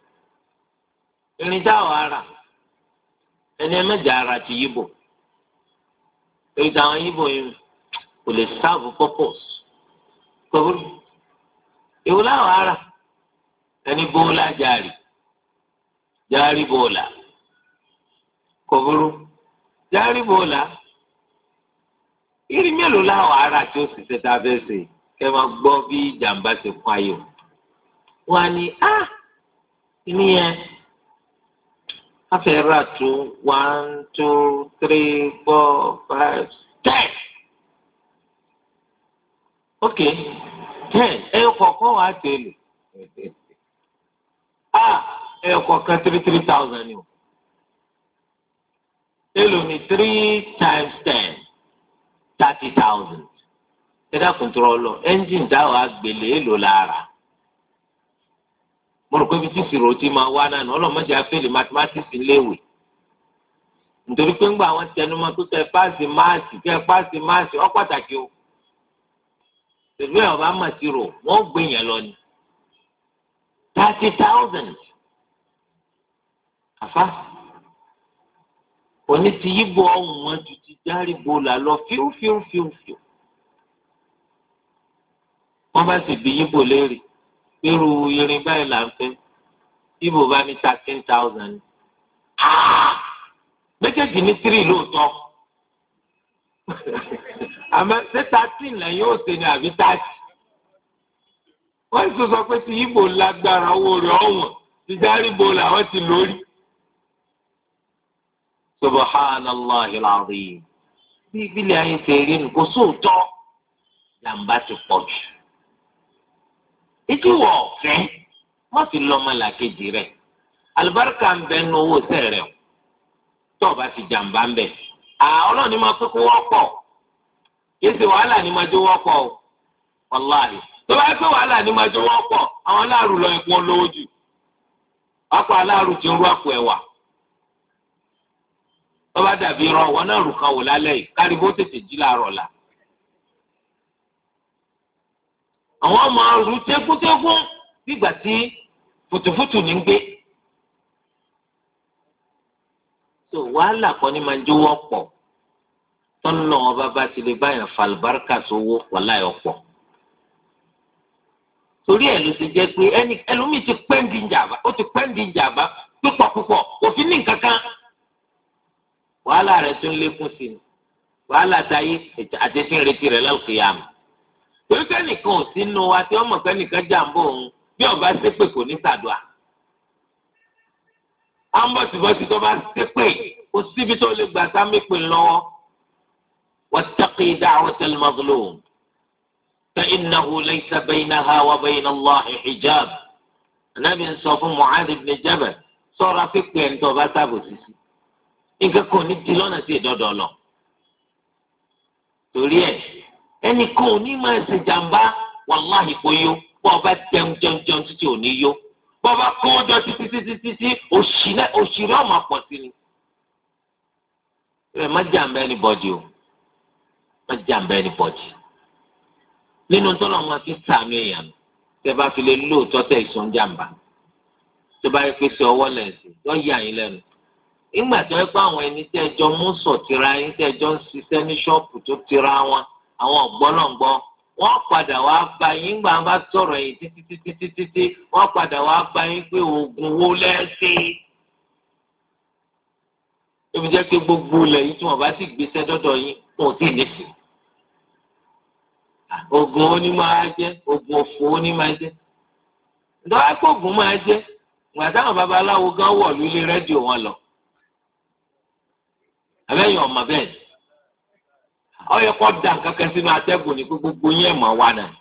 irin táwọn ara ẹni ẹ mẹ́jọ ara ti yíbò èyí táwọn yíbò yìí kò lè serve purpose kòkòrò ìwò láwọn ara ẹni bóòlà jaari jaari bóòlà kòkòrò jaari bóòlà irin mélòó láwọn ara tí ó sì ṣe tá a fẹ́ ṣe kẹ́ máa gbọ́ bí ìjàmbá ṣe kún ayò wọn ni ah ìní yẹn afẹ́ rà tó one two three four five ten ok ten ẹyọ kọ̀ọ̀kan wà á tẹ̀lé ah ẹyọ kọ̀ọ̀kan three three thousand ni o èlò ní three times ten thirty thousand ẹ dákun tó rọ lọ ẹ́ńjìn táwọn agbèlè èlò lára mo rò pé bí tí ìṣirò ti máa wá náà ọlọ́mọdé afẹ́lẹ̀ mathematics léwe nítorí pé ńgbà àwọn tẹnumọ́ tó tẹ páàsì máàsì tẹ páàsì máàsì ọ pàtàkì o pẹ̀lú ẹ̀ ọba màtírò wọ́n gbé yẹn lọ ni thirty thousand àfa òní ti yíbo ọ̀hún wọn ju ti járí bọ́ọ̀lù lọ fíú fíú fíú fíú wọ́n bá sì bí yíbo léèrè irú irin báyìí là ń fẹ́ ibo bá ní thirteen thousand méjèèjì ní three lóòótọ́ àmọ́ ṣé thirteen lẹ́yìn ó ṣe ni àbí thirty wọ́n sì sọ pé ti ibo lágbára owó rẹ̀ ọ̀wọ̀n ti dárí bo làwọn ti lórí. Subhanallahi alazim bí ìbílẹ̀ ayé ṣe rí nu kò sóòótọ́ làǹbá ti pọ̀ jù. Ìtí wọ̀ ọ̀fẹ́ wọ́n fi lọ́mọ làkejì rẹ̀. Àlùbáríkà ń bẹ nu owó sẹ́rẹ̀ o. Tó o bá ti jàǹbá ń bẹ̀. Ọlọ́run ni máa kókó wọ́pọ̀. Kìí ṣe wàhálà ni máa jó wọ́pọ̀ o. Wàláhì. Tó bá pé wàhálà ni máa jó wọ́pọ̀, àwọn aláàrù lọ ẹ̀kún olówó jù. Àpò aláàrù ti ń rú àpò ẹ̀wà. Tó bá dàbí irọ́ wọn náà rù kan wò lálẹ́ yìí. Kárí bó tètè jí láàárọ̀ la. Àwọn ọmọ ọrùn tẹ́gúntẹ́gún nígbà tí fùtùfùtù ní ń gbé. tó wàhálà kọ́ ni máa ń jówó pọ̀ tọ́nà ọba bá ti lè báyàn falùbáríkà sówó wàhálà yọ pọ̀. torí ẹ̀ ló ti jẹ́ pé ẹni ẹlòmíì ti pẹ́ǹdì ìjàmbá ó ti pẹ́ǹdì ìjàmbá púpọ̀ púpọ̀ òfin ní nǹkan kan wàhálà rẹ̀ tún lékún sí i wàhálà táyé àti tí ń retí rẹ̀ lálùkìyàmù. torí kẹ́nìkan ò sínú wa tí wọ́n mọ̀ kẹ́nìkan jàǹbó òun bí ọba ṣépè kò ní ṣàdúà. ambọ̀sibọ́sí tó bá ṣépè kò síbi tó lè gbà sámi pè lọ́wọ́. wattaqi da'watal mazlum fa innahu laysa baynaha wa bayna Allahi hijab. Ànábì ń sọ fún Mu'adh ibn Jabal sọ́ra pípé ẹni tó bá sábòsí sí. nǹkan kan ní ti lọ́nà sí ìdọ́dọ̀ lọ. torí ẹ̀ ẹnì kan ò ní máa ṣe jàmbá wàláhì kò yó bọ́ ọba jẹun jẹun jẹun títí ò ní yó bọ́ ọba kó ọjọ́ títí títí títí òṣìrẹ́ ọ̀mà pọ̀ sí ni. ẹ má jàmbá ẹni bọ́dì o má jàmbá ẹni bọ́dì. nínú tọ́lọ̀ wọn fi sàmì èèyàn tẹ́ bá fi lè lóòótọ́ tẹ̀ ìsún jàmbá tó bá yẹ pé ṣe ọwọ́ lẹ́sìn yọ yà yín lẹ́nu. nígbà tó yẹ pé àwọn ẹni tẹ́ ẹjọ́ mú sọ̀ tira yín tẹ́ ẹjọ́ ń ṣiṣẹ́ ní ṣọ́ọ̀pù tó tira wọn àwọn ọ̀gbọ́nọ̀gbọ́ wọ́n padà wá bá yín gbà bá sọ̀rọ̀ yìí títí títí títí títí wọ́n padà wá bá yín pé oògùn wo lẹ́sìn. ebi jẹ́ pé gbogbo ilẹ̀ yìí tí wọ́n bá sì gbéṣẹ́ dọ́dọ̀ yín wọn ò tí ì nífẹ̀ẹ́. oògùn oní máa jẹ́ oògùn òfò oní máa jẹ́. ǹdọ́ akóògùn máa jẹ́ ìgbà táwọn babaláwo gan wọ̀ lórí rédíò wọn lọ àbẹ́yìn ọmọ bẹ́ẹ̀ ni ọyọ kọ́ da kankan sínú atẹ́gùn ní gbogbo yẹn mọ̀ wá náà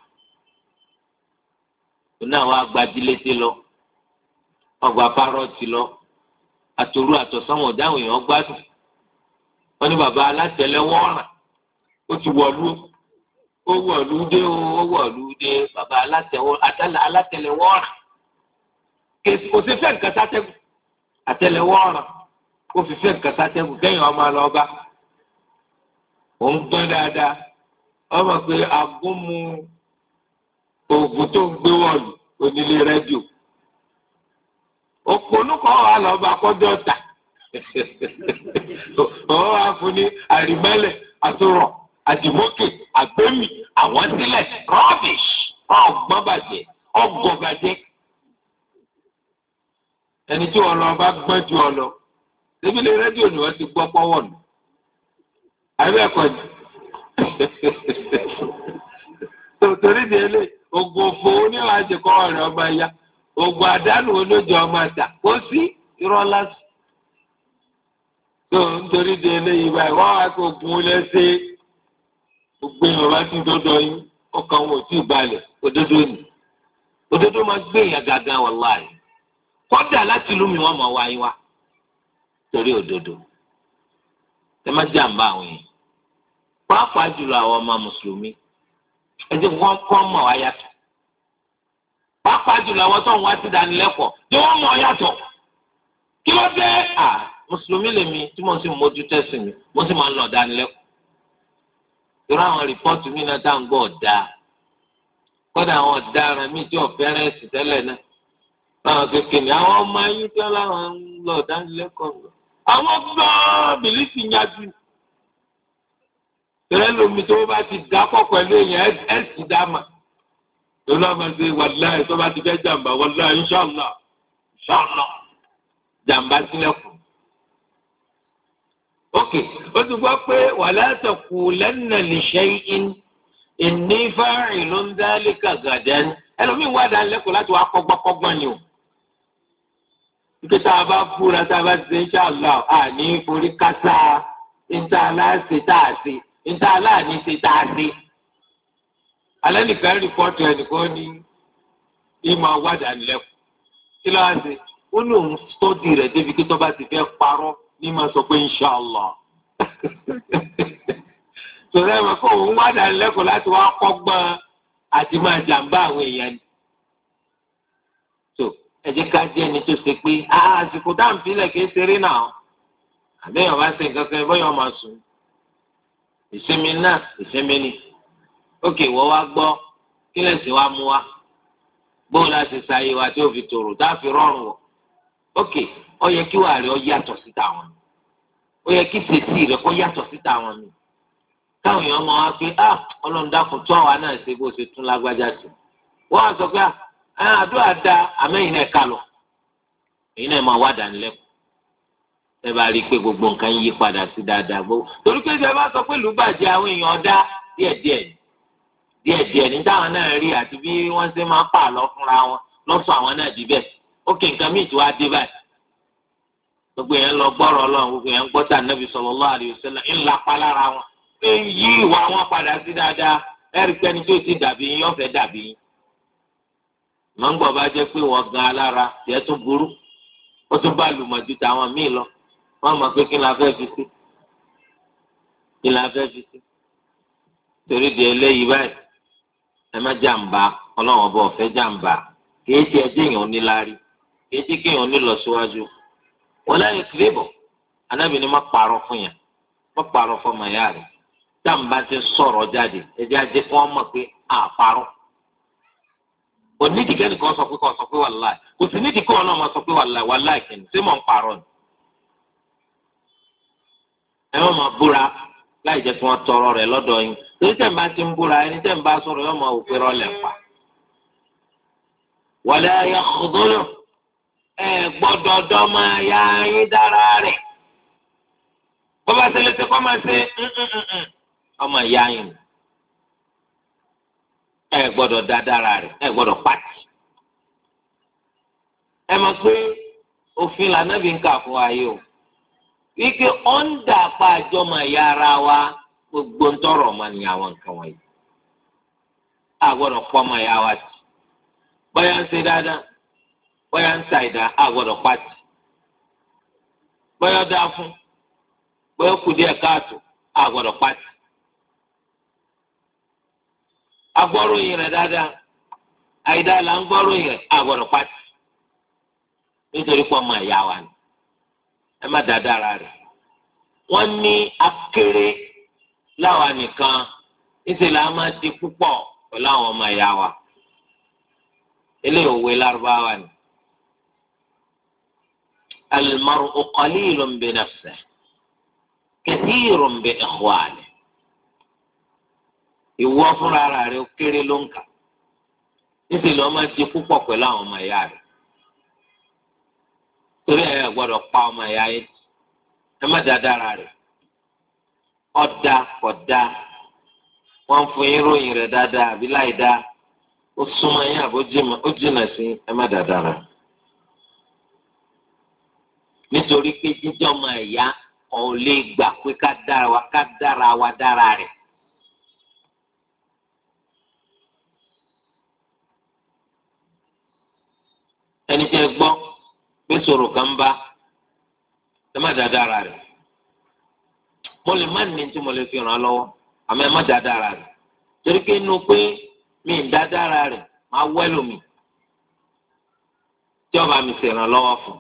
òun náà wá gbadílété lọ ọgbà párọ̀tì lọ àtòrú àtọ̀sánwó dáhùn èèyàn gbádùn wọn ní bàbá alátẹlẹwọ́ ọ̀ràn ó ti wọ̀lú ó wọ̀lú dé ó wọ̀lú dé bàbá alátẹlẹwọ́ ọ̀ràn kò sí fẹ́ nǹkan sátẹ́gùn àtẹlẹwọ́ ọ̀ràn kò fi fẹ́ nǹkan sátẹ́gùn kẹ́yìn ọmọ lọ bá òun gbọ́n dáadáa ọmọ pé agúnmu oògùn tó ń gbé wọ̀lú onílé rédíò òpònú kan wà lọ́ba kọ́jọ́ ta ọ̀hún wà fún ní àrímẹ́lẹ̀ àtúrọ̀ àdìmọ́kè àgbẹ̀mí àwọn sílẹ̀ rubbish ọgbọ́n bàjẹ́ ọgọ́ bàjẹ́ ẹni tí wọn lọ bá gbọ́n ju ọ lọ síbílẹ̀ rédíò ni wọ́n ti gbọ́ pọ́wọ́ nù àbẹ́ ẹ̀kọ́ ni tòtòrí di ẹlẹ́ ògùn òfò oníwàjẹ kọ́ ọ̀rẹ́ ọba ya ògùn àdánù olójú ọmọ àtà kó sí irọ́ lásì tó nítorí di ẹlẹ́yìí báyìí wọ́n wá kó gun lẹ́sẹ̀ gbogbo èèyàn bá ti dọ́dọ̀ yín ọkàn wọn ò tí ì balẹ̀ òdodo ni òdodo máa gbé èèyàn gàgà wàláhì kọ́dà láti lómi wọn máa wáyé wá torí òdodo ẹ má jàǹbá àwọn èèyàn pàápàá jùlọ àwọn ọmọ mùsùlùmí ẹ jẹ́ wọ́n kọ́ mọ̀ wá yàtọ̀ pàápàá jùlọ àwọn tó ń wá sí ìdánilẹ́kọ̀ọ́ tí wọ́n mọ̀ yàtọ̀ kí ló dé à mùsùlùmí lèmi tí mo sì mójú tẹ́sí mi mo sì máa ń lọ ìdánilẹ́kọ̀ọ́ irú àwọn rìpọ́ọ̀tù mi náà tá à ń gbọ́ ọ̀dà kọ́dà àwọn ọ̀daràn mi tí ọ̀fẹ́rẹ́ ẹ̀sìn tẹ́lẹ̀ náà báwọn kékeré àwọn ọmọ ayé tí wọ́n láwọn ń lọ ìdánilẹ́kọ̀ọ́ àwọn gbọ́ bìlísì yájú tẹ́lẹ̀ lómi tó bá ti dákọ̀ pẹ̀lú èèyàn ẹ̀ sì dá mà tó náà máa ṣe wàláhì tó bá ti fẹ́ jàǹbá wàláhì inṣàlá inṣàlá jàǹbá sílẹ̀kùn. ok ó ti gbọ́ pé wala taqulanna li shay'in inni fa'ilun dhalika gadan ẹlòmíín wà dánilẹ́kọ̀ọ́ láti wá kọ́gbọ́kọ́gbọ́n ni o. nígbà tá a bá fúra tá a bá ṣe inṣàlá àní forí kásá níta aláṣẹ tá a ṣe níta aláàní ṣe tá a ṣe. alẹ́ nìkan rìpọ́tù ẹnìkan ní ìmọ̀ wádàánilẹ́kọ̀ọ́ kí ló wá ṣe ó ní òun sọ́ọ̀dì rẹ̀ débi kí tó bá ti fẹ́ parọ́ ní máa sọ pé inṣàlá sọ̀rọ̀ ẹ̀rọ kó òun wádàánilẹ́kọ̀ọ́ láti wá kọ́gbọ́n àti máa jàǹbá àwọn èèyàn ni. tó ẹ jẹ́ ká jẹ́ ẹni tó ṣe pé àsìkò dáhùn sílẹ̀ kì í ṣeré náà àbẹ́yàn bá ṣe nǹkan kan bọ́yọ̀ máa sùn ìsinmi náà ìsinmi ni. ókè wọ́n wá gbọ́ kí lẹ́sìn wá mú wa gbóhùn láti ṣàyè wa tí ó fi tòrò tá a fi rọrùn wọ̀. ókè ó yẹ kí wàá rí ọ yàtọ̀ síta wọn ó yẹ kí ṣèṣì rẹ kó yàtọ̀ síta wọn mi káwọn èèyàn máa wá pé ah ọlọ́run dákun tó àwa náà ṣe bó ṣe tún lágbájá sí wọ́n á sọ pé ah àdúrà da àmẹ́yìn náà kà lọ èyí náà máa wá dánilẹ́kọ̀ọ́ ẹ bá rí i pé gbogbo nǹkan yí padà sí dáadáa gbogbo torí pé ṣe bá sọ pé lùbàjẹ́ àwọn èèyàn dá díẹ̀díẹ̀ díẹ̀díẹ̀ ní táwọn náà rí àti bí wọ́n ṣe máa pa àlọ́ fúnra wọn lọ́sọ̀ àwọn náà dì bẹ́ẹ̀ ó kè nǹkan míì tí wàá dé báyìí gbogbo yẹn lọ gbọ́rọ̀ ọlọ́run gbogbo yẹn ń gbọ́ tà Nábì sallallahu alaihi wasallam ńlá pa lára wọn ń yí ìwà wọn padà sí dáadáa ẹ̀rí pé ẹni tó ti dàbí yín ọ̀fẹ́ dàbí yín. mọ̀ngbọ̀n bá jẹ́ pé wọ́n gan alára tiẹ̀ tún burú ó tún bá lùmọ̀jú táwọn míì lọ wọ́n mọ̀ pé kí la fẹ́ fi sí kí la fẹ́ fi sí. torí di eléyìí báyìí ẹ má jàǹbá ọlọ́run ọba ọ̀fẹ́ jàǹbá kìí ti ẹjẹ́ èèyàn níláárí kìí ti kéèyàn nílọ síwájú wọn láyé kìlébọ̀ anábìíní má parọ́ fún yàn má parọ́ fún ọmọ ìyá rẹ̀ jàǹbá ti sọ̀rọ̀ jáde ẹjẹ́ ajé kí wọ́n mọ̀ pé àparọ́ onídìí kẹ́nìkan sọ pé kọ́ sọ pé wàláì kò sí nídìí kí wọn náà máa sọ pé wàláì wàláì kẹ́ni ṣé mò ń parọ́ ni. ẹ má máa búra láì jẹ́ kí wọ́n tọrọ rẹ̀ lọ́dọ̀ yín torí tẹ̀ ń bá ti ń búra ẹni tẹ̀ ń bá sọ̀rọ̀ yóò máa wò pé rọ́ọ̀lẹ̀ pa. wala yakhdhulu ẹ gbọ́dọ̀ dọ́ máa ya yín dára rẹ̀ bọ́bá tẹ́lẹ̀ tẹ́ kọ́ máa ṣe ọmọ ìyá yín ẹ gbọ́dọ̀ dá dára rẹ̀ ẹ gbọ́dọ̀ pàtì ẹ mọ̀ pé òfin lànàbí ń kà fún wa yìí o wípé ọ̀ǹda apá àjọmọ̀ ẹ̀yà ara wa gbogbo ń tọrọ ọmọ ní àwọn nǹkan wọ̀nyí a gbọ́dọ̀ pọ̀ ọmọ ẹ̀yà wa tì bóyá ń ṣe dáadáa bóyá ń ṣàìdá a gbọ́dọ̀ pàtì bóyá dáa fún bóyá kù díẹ̀ káàtó a gbọ́dọ̀ pàtì agbọ́ròyìn rẹ̀ dáadáa àìdá là ń gbọ́ròyìn rẹ̀ a gbọ́dọ̀ pàtì nítorí pé ọmọ ẹ̀yà wa ni ẹ má dáadáa ara rẹ̀ wọ́n ní akéré láwa nìkan níṣẹ́ la máa di púpọ̀ pẹ̀lú àwọn ọmọ ẹ̀yà wa eléyìí òwe lárúbáwá ni al-mar'u qalilun bi nafsihi kathirun bi ikhwanihi ìwọ fúnra ara rẹ̀ ó kéré ló ń kà níṣẹ́ la máa di púpọ̀ pẹ̀lú àwọn ọmọ ẹ̀yà rẹ̀ torí ẹ gbọ́dọ̀ pa ọmọ ẹ̀yà yìí ẹ má dáadáa ara rẹ̀ ọ̀dà kọ̀dà wọ́n fún yín ròyìn rẹ̀ dáadáa àbí láì dáa ó súnmọ́ yín àbó jìnnà sí ẹ má dáadáa rẹ̀ nítorí pé jíjọ́ ọmọ ẹ̀yà ọ̀ lè gbà pé ká dára wa ká dára wa dára rẹ̀. ẹni tí ẹ gbọ́ pé sọ̀rọ̀ kan bá ẹ má dáadáa ara rẹ̀ mo lè má ní tí mo lè fi ràn án lọ́wọ́ àmọ́ ẹ má dáadáa ara rẹ̀ torí pé inú pé mi ń dáadáa ara rẹ̀ máa wẹ́lò mi tí ọba mi sì ràn lọ́wọ́ fún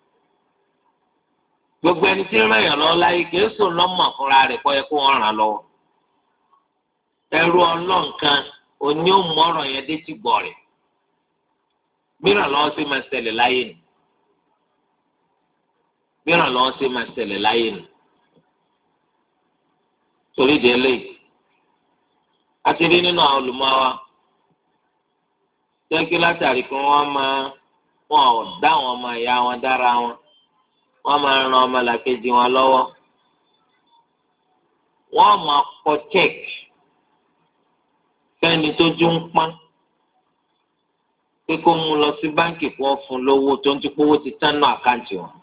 gbogbo ẹni tí ń ràn yàn lọ́wọ́ láyé kìí sùn lọ́mọ fúnra rẹ̀ kọ́ yẹ kó wọ́n ràn án lọ́wọ́ ẹrú ọlọ́nkan òní ò mú ọ̀rọ̀ yẹn dé tí gbọ́ rẹ̀ mìíràn lọ́wọ́ sí máa ṣẹlẹ̀ láyé ni mìíràn lọ́wọ́ sí máa ṣẹlẹ̀ láyé ni torí de eléyìí a ti rí nínú àwọn olùmọ̀wá jẹ́ kí látàrí kí wọ́n máa wọn ò dá àwọn ọmọ ìyá wọn dára wọn wọ́n máa ran ọmọ làkejì wọn lọ́wọ́ wọ́n máa kọ check fẹ́ni tó jú ń pọ́n pé kó mú lọ sí báńkì kó fún lówó tó ń ti pówó ti tán náà àkáǹtì wọn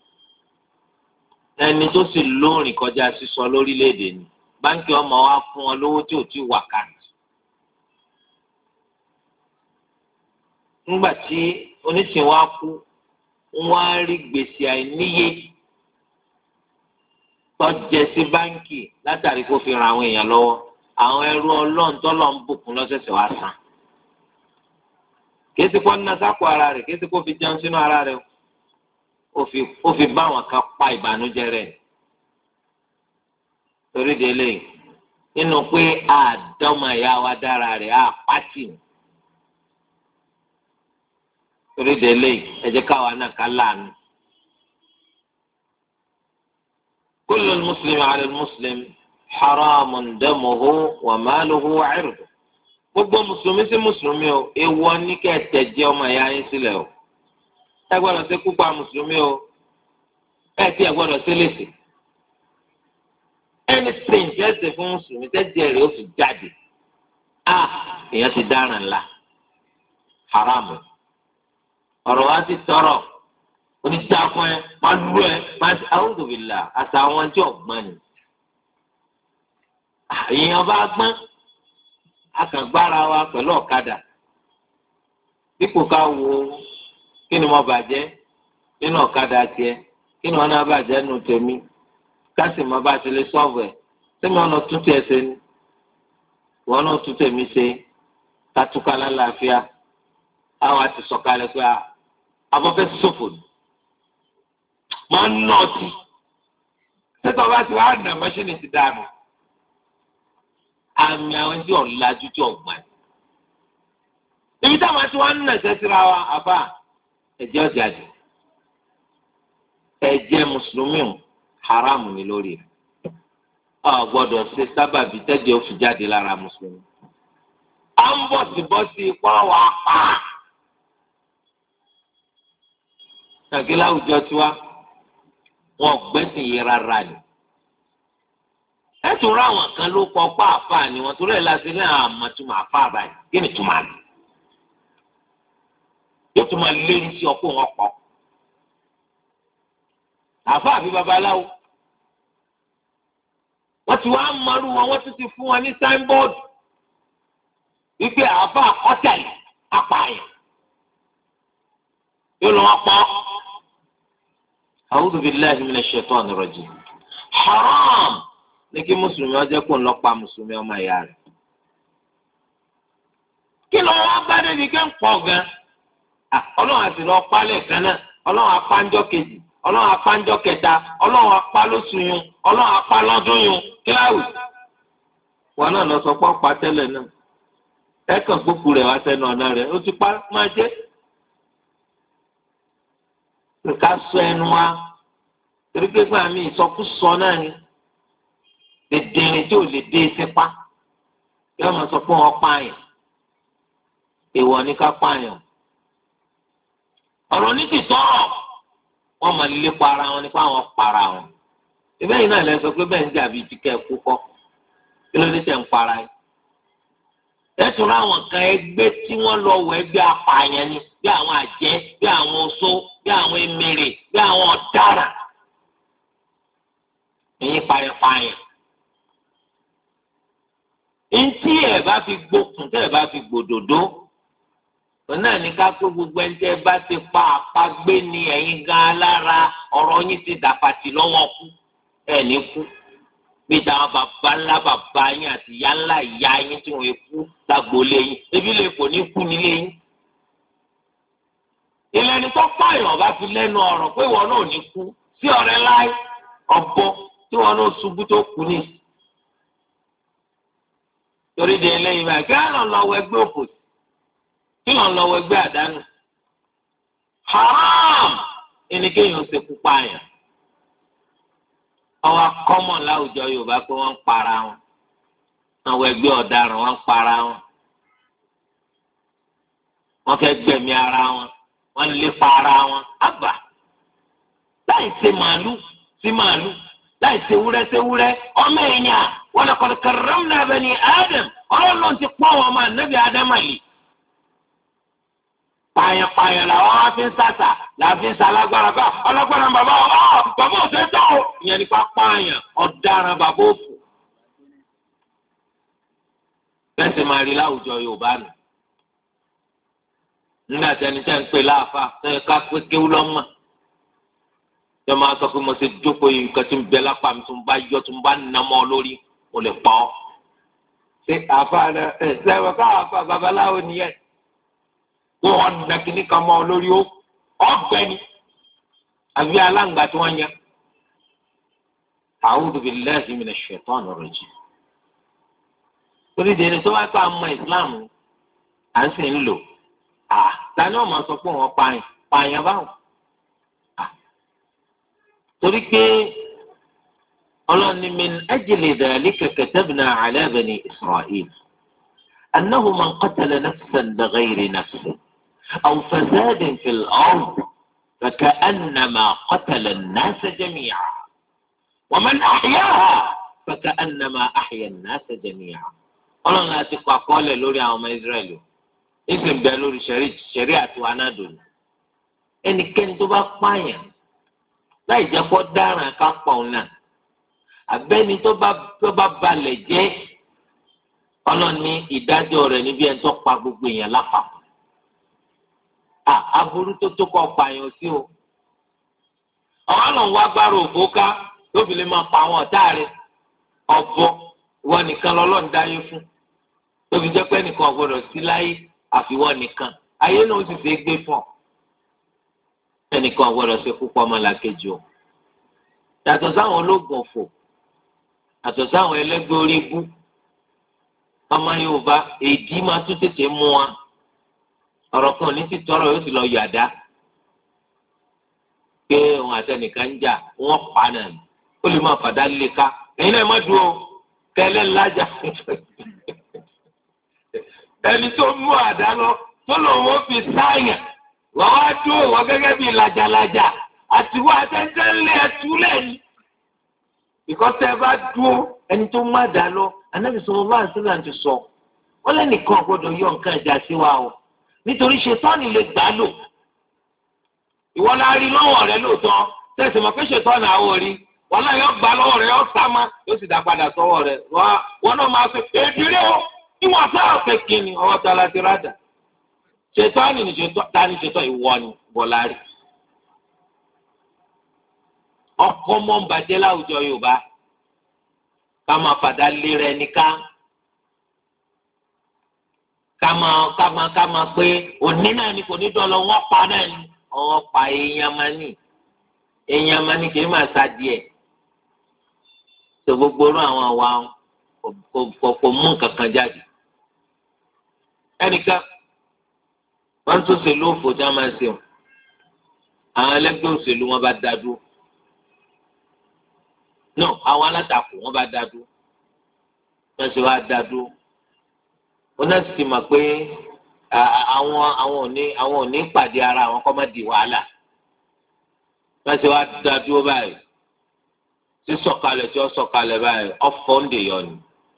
ẹni tó sì lóòrìn kọjá sísọ lórílẹ̀‐èdè ni báńkì ọmọ wa fún wọn lówó tí ò tí wà káàdì. nígbà tí oníṣẹ́ wa kú wọ́n á rí gbèsè àìníye tó jẹ sí báńkì látàrí kó fi ran àwọn èèyàn lọ́wọ́ àwọn ẹrú ọlọ́run tọ́lọ̀ ń bùkún lọ́sẹ̀sẹ̀ wá san. kìí ti kọ́ ní nasáko ara rẹ̀ kìí ti kó fi jẹun sínú ara rẹ̀ ó fi bá àwọn kan pa ìbànújẹ́ rẹ̀ torí délé nínú pé àdọ́mọ ìyá wa dára rẹ̀ á pàtì torí délé ẹ jẹ́ káwa náà ká láàánú. kullu al-muslimi ala al-muslim haramun damuhu wa maluhu wa irduhu. gbogbo mùsùlùmí sí mùsùlùmí o èèwọ̀ ní kẹ́ ẹ tẹ̀jẹ́ ọmọ ìyá yín sílẹ̀ o ẹ gbọ́dọ̀ ṣe kú pa mùsùlùmí o ẹ tí ẹ gbọ́dọ̀ ṣe léṣe ẹni sèǹtì ẹsẹ̀ fún mùsùlùmí tẹ́jẹ́ rẹ̀ ó fi jáde a èèyàn ti dáràn ńlá haramu ọ̀rọ̀ wa ti tọrọ onídàáfọ́ ẹ máa lú ẹ máa ti a'udhu billah àtàwọn tí ọ̀gbọ́n ni èèyàn bá gbọ́n akàgbára wa pẹ̀lú ọ̀kadà dípò ká wo kí ni mo bàjẹ́ nínú ọ̀kadà tiẹ̀ kí ni wọn náà bàjẹ́ nù tèmi kásì máa bá ti lè sọ́ọ̀bù ẹ̀ sẹ́mi ọ̀nà tún tiẹ̀ ṣe ni wọn náà tún tèmi ṣe kátúkà lálàáfíà àwọn àti sọ̀kalẹ̀ pé abọ́fẹ́ sọ̀fò ni máa ń nà ọtí sẹ́tọ̀ bá ti wá nà mọ́ṣínì ti dànù àmì àwọn tí ọ̀làjú tí ọ̀gbọ́n ibi táwọn tí wọ́n ń nà ẹ̀sẹ̀ síra wa àbá ẹ̀jẹ̀ ọ̀jà jù ẹ̀jẹ̀ mùsùlùmí haram ni lórí rẹ̀ ọ gbọ́dọ̀ ṣe sábàbí tẹ́jẹ̀ ó fi jáde lára mùsùlùmí à ń bọ̀ sí bọ́ sí ipá wa pa nàkí láwùjọ tiwa wọn gbẹ́sìn yìí rárá ni ẹ tún rá àwọn kan ló kọ pa àfa ni wọn torí ẹ láti ní àmọ́ túmọ̀ àfa báyìí kí ni túmọ̀ àlè yóò tún máa lérí sí ọkọ wọn pọ̀ àfa àbí babaláwo wọ́n ti wá mọ́rú wọn wọ́n tún ti fún wọn ní signboard wípé àfa ọ̀tẹ̀lì apààyàn yóò lọ wọn pọ̀ a'udhu billahi minash shaitani rajim haram ní kí mùsùlùmí ọjọ́ kó ń lọ pa mùsùlùmí ọmọ ìyá rẹ̀ kí ló wá bá débi kẹ́ ń pọ̀ gan ọlọ́run àti lọ pálẹ̀ kan náà ọlọ́run apánjọ́ kejì ọlọ́run apánjọ́ kẹta ọlọ́run apá lóṣù yun ọlọ́run apá lọ́dún yun kíláwù wọn náà lọ sọ pé ọ̀pá tẹ́lẹ̀ náà ẹ kàn gbókù rẹ̀ wá sẹ́nu ọ̀nà rẹ̀ ó ti pa máa jẹ́ ká sọ ẹnu wa torí pé fún àmì ìsọkúsọ náà ni dèdèrè tí ò lè dé sípá yóò máa sọ pé wọn pààyàn èèwọ̀ ní ká pààyàn ọ̀rọ̀ ní ti tọrọ wọn máa lépa ara wọn nípa àwọn para wọn ìbẹ́ yìí náà lẹ sọ pé bẹ́ẹ̀ ń jà bíi jíkẹ́ kú kọ́ kí ló dé tẹ̀ ń para yìí ẹ̀tún láwọn kan ẹgbẹ́ tí wọ́n lọ wọ ẹgbẹ́ apààyàn ni bí àwọn àjẹ́ bí àwọn oṣó bí àwọn emèrè bí àwọn ọ̀daràn ẹ̀yin payẹ̀payẹ̀ ntí ẹ̀ bá fi gbókùn tẹ́ ẹ̀ bá fi gbòdòdó òun náà ní ká pé gbogbo ẹni tẹ́ ẹ bá ti pa àpagbé ni ẹ̀yin gan alára ọ̀rọ̀ yín ti dàpàtì lọ́wọ́ kú ẹ̀ ní kú bí táwọn bàbá ńlá bàbá yín àti ìyá ńlá ìyá yín tí wọ́n kú lágboolé yín ebi lè kò ní kú nílé yín. ilé ẹni tó pààyàn bá fi lẹ́nu ọ̀rọ̀ pé ìwọ náà ní kú sí ọ̀rẹ́ láì ọ̀bọ tí wọn náà ṣubú tó kú ní. torí de eléyìí báyìí kí wọn lọ wọ ẹgbẹ́ òfòsì kí wọn lọ wọ ẹgbẹ́ àdánù haram ẹnikẹ́yìn ó ṣe kú pààyàn. àwọn akọ́mọ̀ láwùjọ Yorùbá pé wọ́n ń para wọn àwọn ẹgbẹ́ ọ̀daràn wọ́n ń para wọn wọ́n fẹ́ gbẹ̀mí ara wọn wọ́n ń lépa ara wọn àgbà láì ṣe màálù sí màálù láì ṣe wúrẹ́ sí wúrẹ́ ọmọ èèyàn wa laqad karramna bani Adam ọlọ́run ti pọ́n wọn máa nẹ́bí Ádámà yìí. pààyàn-pààyàn làwọn wá fi ń sàtà làfi ń salágbára bá ọlọ́gbára bàbá ọ̀ bàbá òṣèlú tó ìyẹn nípa pààyàn ọ̀daràn bàbá òfò. bẹ́ẹ̀ sì máa rí láwùjọ Yorùbá nù. nígbà tí ẹni tẹ́ ń pè láàfà tẹ́ ká pé kéwú lọ́mọ. yọ máa sọ pé mo ṣe jókòó yìí nǹkan tí ń bẹ lápá mi tó ń bá yọ tó ń bá nà mọ́ lórí mo lè pa ọ́. ṣé àfa rẹ ẹ sẹ́wọ̀n ká àfa babaláwo nìyẹn. wọ́n wọ́n nà kíní kan mọ́ lórí ọ̀gbẹ́ni àbí aláǹgbá tí wọ́n yẹ. A'udhu billahi minash shaitani rajim. torí dèrè tó wá pa àmọ́ ìsìláàmù à ń sì ń lò à tani ọ̀ máa sọ pé wọ́n pààyàn pààyàn báwọn. torí pé ọlọ́ni min ajli dhalika katabna ala bani Isra'il annahu man qatala nafsan bighayri nafsin aw fasadin fil ard faka'annama qatala an-nasa jami'an wa man ahyaha faka'annama ahya an-nasa jami'an. ọlọ́run láti kọ àkọọ́lẹ̀ lórí àwọn ọmọ Israẹli ìsìn bẹ́ẹ̀ lórí ṣẹ̀rí àti wàhánàdùn ẹnikẹ́ni tó bá pààyàn láì jẹ́ kó dáràn ká pọ̀ náà abẹ́ni tó bá tó bá balẹ̀ jẹ́ ọlọ́ni ìdájọ́ rẹ̀ níbi ẹni tó pa gbogbo èèyàn lápapọ̀. à aburú tó tó kọ́ pààyàn sí o. àwọn àlọ́ wa gbára òbó ká tó fi lè máa pa àwọn ọ̀tá rẹ̀ ọ̀bọ ìwọ nìkan lọ́lọ́run dáyé fún tó fi jẹ́ pé ẹnìkan ò gbọ́dọ̀ sí láyé àfiwọ́ nìkan ayé náà ó sì fẹ́ gbé fún ọ. ẹnìkan ò gbọ́dọ̀ ṣe púpọ̀ ọmọlàkejì o. yàtọ̀ sáwọn ológun ọ̀fọ̀ yàtọ̀ sáwọn ẹlẹ́gbẹ́ orí ibú ọmọ Yorùbá èdè máa tún tètè mú wa ọ̀rọ̀ kan ní ti tọrọ yóò sì lọ yàdá pé òun àtẹnìkan ń jà wọ́n pa náà ni ó lè máa fàdá lé ká ẹ̀yin náà má dúró kẹlẹ́ ńlájà ẹni tó mú àdá lọ tó lòun ó fi sáyàn wọ́n wá dúró wọ́n gẹ́gẹ́ bíi làjàlàjà àtiwọ́ àtẹ́ńtẹ́ńlẹ̀ ẹ̀túlẹ̀ ni. ìkọ́sẹ́ bá dúró ẹni tó má dá lọ Ànábì sallallahu alaihi wasallam ti sọ wọ́n lẹ́nìkan gbọ́dọ̀ yọ nǹkan ìjà sí wa o nítorí Ṣẹ̀tánì lè gbà lò ìwọ la rí lọ́wọ́ rẹ lóòótọ́ tẹ̀sí mọ̀ pé ṣètọ́nù àwọn orí wọn náà yóò gbà lọ́wọ́ rẹ yóò sá ma yóò sì dá padà sọ́wọ́ rẹ wọn náà máa fi èdèrè o ìwọ̀n sáà fẹ́ kíni ọwọ́ ta la ti rádà ṣètọ́nù ni ṣètọ́ ni ṣètọ́ ìwọ ni bọ́lá rí ọkọ mọ́ ń bàjẹ́ láwùjọ Yorùbá ká máa fàdá lé rẹ níká ká máa ká máa ká máa pé òní náà ni kò ní dọ́lọ́ wọ́n pa náà ni ọwọ́ pa èèyàn máa ní èèyàn máa ní kì í máa sa díẹ̀ tó gbogbo orú àwọn àwa kò kò mú nǹkan kan jáde ẹnìkan wọ́n tún ṣe lóòfò tí wọ́n máa ń ṣe wọn àwọn ẹlẹ́gbẹ́ òṣèlú wọn bá dá dúró no àwọn alátakò wọn bá dá dúró wọ́n sì wá dá dúró wọ́n náà sì mọ̀ pé àwọn àwọn òní àwọn òní pàdé ara àwọn kọ́ má di wàhálà wọ́n sì wá dá dúró báyìí tí sọ̀kalẹ̀ tí ó sọ̀kalẹ̀ báyìí ọ̀fọ̀ ń dè yọ ni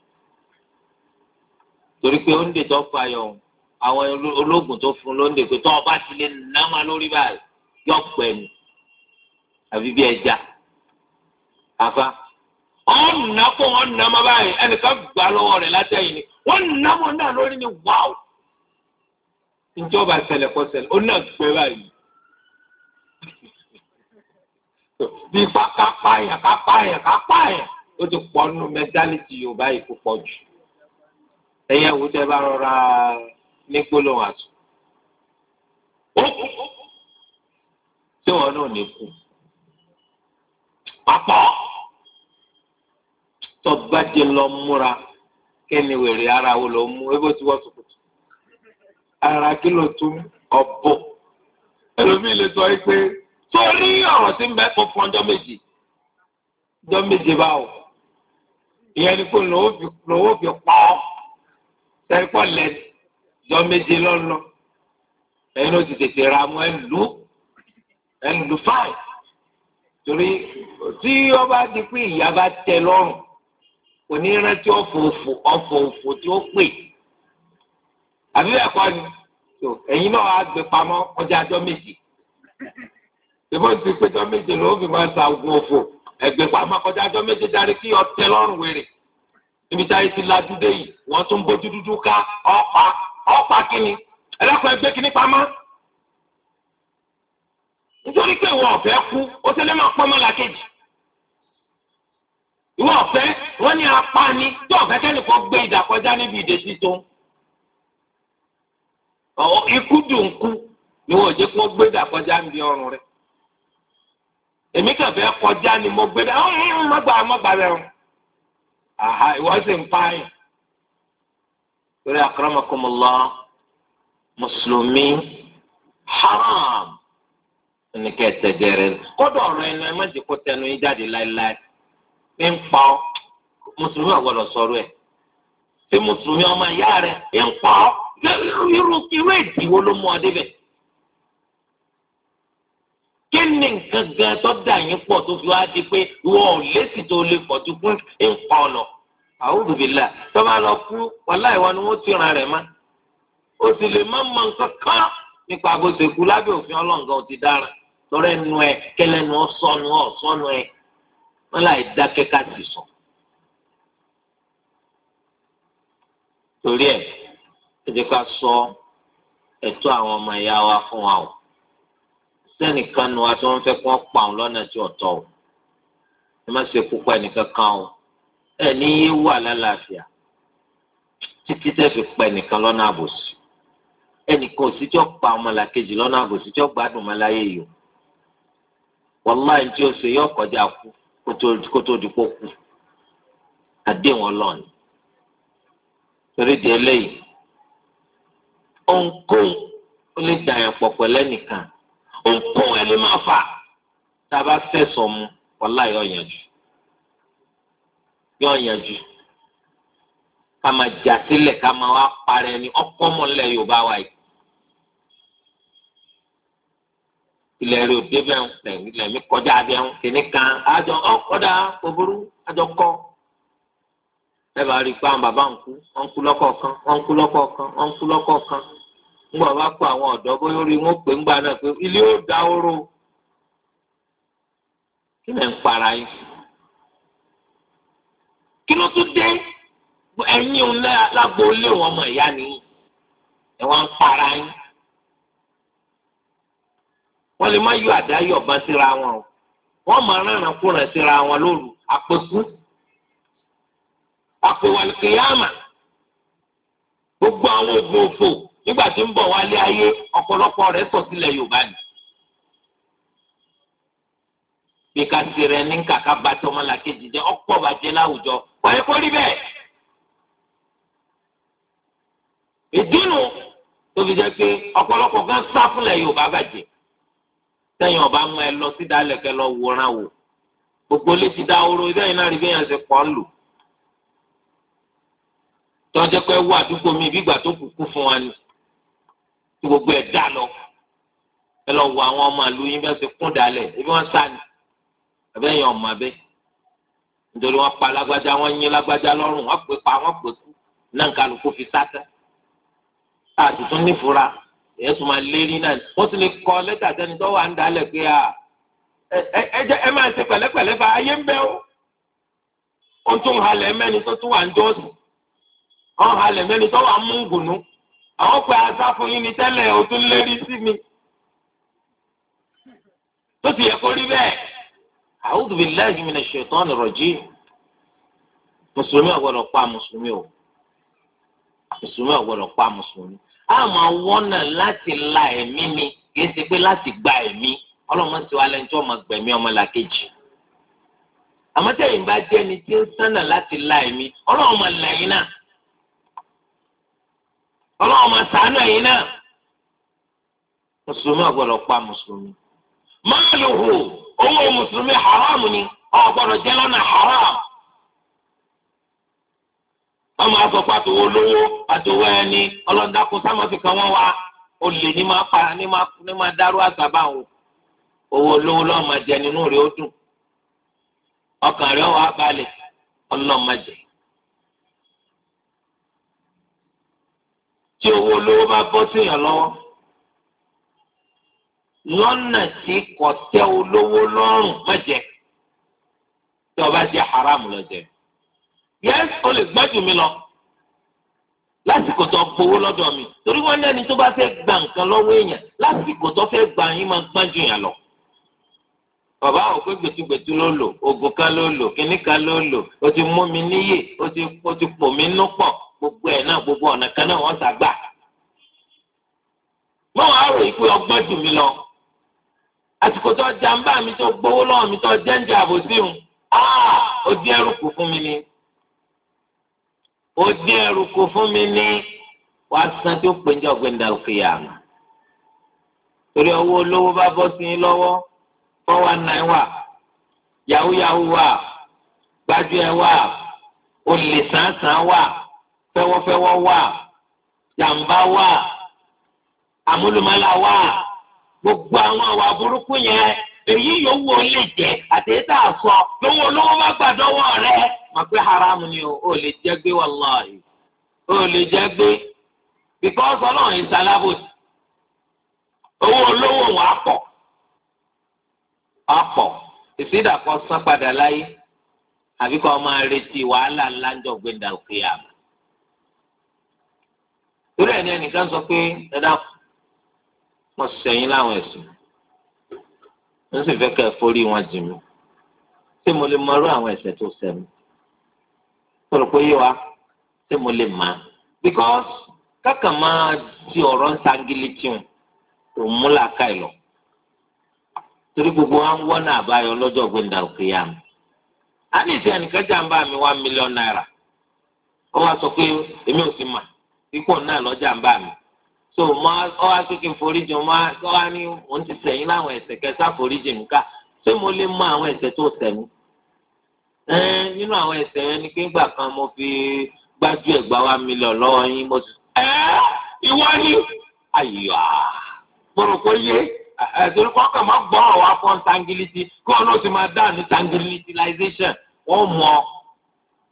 torí pé ó ń dè tó fa yọ àwọn ológun tó fún ló ń dè pé tó ọba ti lè ná wọn lórí báyìí yọ pẹ́ ni àbí bí ẹja àfa ọ̀nà kó wọn nà má báyìí ẹnìkan gbà lọ́wọ́ rẹ̀ látẹ̀yìn ni wọ́n nà mọ́ náà lórí ni wáò ìjọba ṣẹlẹ̀ kọ́ ṣẹlẹ̀ ó náà gbẹ báyìí bí kápá yẹn kápá yẹn kápá yẹn ó ti pọ̀ nínú mẹ́tálítì Yorùbá yìí kó pọ̀ jù ẹ̀yẹ wo tẹ́ bá rọra ní gbólóhùn àtún tí wọn náà ní kú papọ̀ tọ́ba jẹ lọ múra kẹ́ni wèrè ara wo ló mú ebó tí wọ́n sọ̀kòtò ara kí ló tún ọ̀bọ ẹlòmíì lè sọ pé torí ọ̀rọ̀ tí ń bẹ kó fún ọjọ́ méje ọjọ́ méje báwo ìyẹn ni kò lówó fi pa ọ́ sẹ́kọ̀ lẹ́nu ọjọ́ méje lọ́nà ẹ̀yin ló ti tètè ra mọ́ ẹ̀ lù ẹ̀ lù fáì torí tí ọba di pé ìyá bá tẹ́ lọ́rùn kò ní rántí ọ̀fọ̀ òfò ọ̀fọ̀ òfò tí ó pè àbí ẹ̀kọ́ ni ẹ̀yin náà á gbé pamọ́ ọjà ọjọ́ méje ìbọn ti péjọ méje ló fi máa ta ogun òfò ẹgbẹ́ pamọ́ ọjà ọjọ́ méje darí kí ọtẹ lọ́rùn wèrè níbi táyé ti lajú dé yìí wọ́n tún bójú dúdú ká ọ̀pá ọ̀pá kínní ẹlẹ́kọ̀ọ́ ẹgbẹ́ kínní pamọ́ nítorí pé ìwọ ọ̀fẹ́ kú ó tẹ́lẹ̀ máa pọ́n mọ́lá kejì ìwọ ọ̀fẹ́ wọ́n ní apá ni tí ọ̀fẹ́ kẹ́nìkan gbé ìdàkọjá níbi ìdètí tó ikú dùn kú ni wọ́n jẹ́ kó gbé ìdàkọjá níbi ọrùn rẹ̀ èmi kàn fẹ́ kọjá ni mo gbé dá ọ̀hún mọ́gbà mọ́gbà rẹ̀ ọ̀hún àhá ìwọ sì ń pààyàn torí akramakumullah mùsùlùmí haram ẹnìkẹ́ ẹ̀tẹ̀jẹ̀rẹ̀ kọ́dọ̀ ọ̀rọ̀ ẹnu ẹ má jẹ́ kó tẹnu yín jáde láéláé ní ń pa ọ́ mùsùlùmí ọ̀gbọ́dọ̀ sọ̀rọ̀ ẹ̀ tí mùsùlùmí ọmọ ìyá rẹ̀ ń pa ọ́ irú irú èdè wo ló mú ọ débẹ̀ kí ni nǹkan gan tó dà yín pọ̀ tó fi wá di pé ìwọ ò lésì tó lè pọ̀ tó fún ń pa ọ lọ a'udhu billah tó bá lọ kú wàhálà ìwọ ni wọ́n ti ràn rẹ̀ má o sì lè má mọ nǹkan kan nípa bó ṣe kú lábẹ́ òfin ọlọ́ǹgá ò ti dára lọ́rọ̀ ẹnu ẹ kẹlẹ́nu ọ̀sọ́nu ọ̀sọ́nu ẹ wọ́n láì dákẹ́ ká sì sọ. torí ẹ ẹ jẹ́ ká sọ ẹ̀tọ́ àwọn ọmọ ìyá wa fún wa o sẹ́nìkan nu wa tí wọ́n fẹ́ kí wọ́n pa òun lọ́nà tí ọ̀tọ̀ o ẹ má ṣe kú pa ẹnìkan kan o ẹ ní yé wà lálàáfíà títí tẹ́ fi pa ẹnìkan lọ́nà àbòsí ẹnìkan òsì tí ó pa ọmọlàkejì lọ́nà àbòsí tí ó gbádùn mọ́ láyé yìí o wàláì tí ó ṣe yọ kọjá kú kó tó di kó kú àdéhùn ọlọ́ọ̀ni torí di eléyìí ohunkóhun ó lè dà yàn pọ̀ pẹ̀lú ẹnìkan ohunkóhun ẹni máa fà tá a bá fẹ̀sọ̀ mu wàláì yọ yànjú yọ yànjú ká máa jà sílẹ̀ ká máa wá parẹ́ ni ọkọ mọ́lẹ̀ Yorùbá wa yìí. ilẹ̀ rẹ̀ ò débẹ̀ ń ilẹ̀ mi kọjá abẹ́ ń kìíní kan àjọ ọ̀kọ́dà òbúrú àjọ kọ́. ẹ bá rí i pé àwọn bàbá ń kú wọ́n ń kú lọ́kọ̀ọ̀kan wọ́n ń kú lọ́kọ̀ọ̀kan wọ́n ń kú lọ́kọ̀ọ̀kan. ńgbà bá kó àwọn ọ̀dọ́ bóyá orí wọn pè ńgbà náà pé ilé ó dá oró kí lẹ̀ ń para yín kí ló tún dé ẹ̀yin òun lágbo ilé wọn ọmọ ìyá nìyí ẹ̀ wọ́n ń para yín wọ́n lè má yọ àdá yọ̀bọ̀n síra wọn o wọ́n máa rárán kúrẹ̀ síra wọn lóru àpèkú àpèwàlùkìyàmà gbogbo àwọn oògùn òfò nígbà tí ń bọ̀ wálé ayé ọ̀pọ̀lọpọ̀ rẹ̀ sọ sílẹ̀ Yorùbá ni. bí ká ti rẹ ní kàkà bá tí ọmọlàkejì jẹ́ ọ̀pọ̀ bàjẹ́ láwùjọ wọ́n yẹ kó rí bẹ́ẹ̀. ìdínú tó fi jẹ́ pé ọ̀pọ̀lọpọ̀ gan sá fúnlẹ̀ Yorùbá bàjẹ́ sẹ́yìn ọba mú ẹ lọ sí dálẹ̀kẹ́ lọ wòran wò gbogbo létí dá oró sẹ́yìn náà rí bẹ́ẹ̀ yẹn ṣe pọ̀ ń lò. tọ́jọ́ pé wọ àdúgbò mi bí ìgbà tó kúkú fún wa ni tí gbogbo ẹ̀ dá lọ ẹ lọ wọ àwọn ọmọ àlù yín bẹ́ẹ̀ ṣe kún dálẹ̀ ebi wọ́n sá ni abẹ́yẹn ọmọ abẹ́ nítorí wọ́n pa lágbájá wọ́n yín lágbájá lọ́rùn wọ́n pè pa wọ́n pè kú náà kálukú fi sátá àti tún nífura èyí tún máa lérí náà wọ́n tún lè kọ lẹ́tà sẹ́ni tó wà ń dálẹ̀ pé ẹ jẹ́ ẹ máa ṣe pẹ̀lẹ́pẹ̀lẹ́ fa ayé ń bẹ́ o ó tún halẹ̀ mẹ́ni tó tún wà ń jọ́sìn àwọn halẹ̀ mẹ́ni tó wà ń mú gùnú àwọn pé asá fún yín ni tẹ́lẹ̀ o tún lérí sí mi tó ti yẹ kó rí bẹ́ẹ̀ a'udhu billahi minash shaitani rajim mùsùlùmí ò gbọ́dọ̀ pa mùsùlùmí o mùsùlùmí ò gbọ́dọ̀ pa mùsùlùmí a máa wọ́nà láti la ẹ̀mí ni kì í ṣe pé láti gba ẹ̀mí ọlọ́mọ tí wàá lẹ́ni tí wọ́n máa gbẹ̀mí ọmọ làkejì àmọ́ tẹ̀yìn bá jẹ́ ẹni tí ń sánà láti la ẹ̀mí ọlọ́run máa là yín náà ọlọ́run máa ṣàánú ẹ̀yin náà mùsùlùmí ò gbọ́dọ̀ pa mùsùlùmí máàlùhù owó mùsùlùmí haram ni ò gbọ́dọ̀ jẹ́ lọ́nà haram ọmọ asọ̀pọ̀ àtòwò olówó àtòwò ẹni ọlọ́dàkùn sámọ́sì kan wọ́n wá olè ní máa pa ní máa ní máa dárú àgbàbà wọn owó olówó lọ́wọ́ máa jẹ nínú rẹ̀ ó dùn ọkàn rẹ̀ wà balẹ̀ ọlọ́ọ̀ máa jẹ. tí owó olówó bá bọ́ síyàn lọ́wọ́ lọ́nà tí kò tẹ́ olówó lọ́rùn má jẹ tí ó bá jẹ́ haram ló jẹ. yẹ́n o lè gbájú mi lọ lásìkò tó gbowó lọ́dọ̀ mi torí wọ́n ní ẹni tó bá fẹ́ gba nǹkan lọ́wọ́ èèyàn lásìkò tó fẹ́ gba yín máa gbájú yàn lọ. bàbá ò pé gbẹtugbẹtu ló lò oògùn kan ló lò kínní kan ló lò ó ti mú mi níyè ó ti ó ti pò mí nú pọ̀ gbogbo ẹ̀ náà gbogbo ọ̀nà kan náà wọ́n sàgbà. mọ́ wàá rò yìí pé ọgbọ́n jù mí lọ àsìkò tó jàǹbá mi tó gbowó lọ́wọ́ mi tó jẹ́ǹjẹ́ àbòsí òun ó dín ẹrù kù fún mi ni ó dín ẹrù kù fún mi ní wàá san tí ó pè ń jẹ́ ọ̀gbẹ́ndà òkèèyàn torí owó olówó bá bọ́ sí i lọ́wọ́ four one nine wà yahoo yahoo wà gbájúẹ̀ wà olè sàǹsàn wà fẹ́wọ́fẹ́wọ́ wà jàǹbá wà àmúlùmálà wà gbogbo àwọn àwà burúkú yẹn èyí yòówù ó lè jẹ àtẹ̀yẹ́tà sọ lówó olówó má gbàdọ́wọ́ rẹ mà pé haramu ni o ò lè jẹ́ gbé wàláhì ò lè jẹ́ gbé bíkọ́sì ọlọ́run ìsalábòsì owó olówó wọn á pọ̀ á pọ̀ ìsídàkọ san padà láyé àbí kọ́ máa retí wàhálà ńlá ń jọ gbẹ̀dà òkè àmà. torí ẹ̀ ní ẹnìkan sọ pé ẹ dákun mo sẹ́yìn láwọn ẹ̀sùn wọ́n sì fẹ́ kẹ́ ẹ forí wọn jì mí ṣé mo lè mọrú àwọn ẹ̀ṣẹ̀ tó ṣẹ̀ mí tó rò pé yé wa ṣé mo lè má because kákà máa di ọ̀rọ̀ ń sangili tiwọn kò mú làákà ìlọ torí gbogbo wa ń wọ́nà àbáyọ lọ́jọ́ gbẹ̀ndà òkè yá mi á ní ìsìn ẹnìkan jàǹbá mi one million naira ó wá sọ pé èmi ò sì mà pípọ̀ náà lọ́jà ń bá mi so mo ọ wá pé kí n foríjì mo ọ wá ní òun ti sẹ́yìn láwọn ẹ̀ṣẹ̀ kẹsà foríjì mi ká ṣé mo lè mọ àwọn ẹ̀ṣẹ̀ tó ṣẹ̀ mí ẹ nínú àwọn ẹ̀ṣẹ̀ yẹn ni pé ńgbà kan mo fi gbájú ẹ̀gbá wa mílíọ̀nù lọ́wọ́ yín mo ti ẹ ìwọ ni àyà mo rò pé yé ẹ̀sìn kọ́kàn máa gbọ́ ọ̀wá fún tangiliti kí wọn náà sì máa dá ní tangilitilization wọ́n mọ̀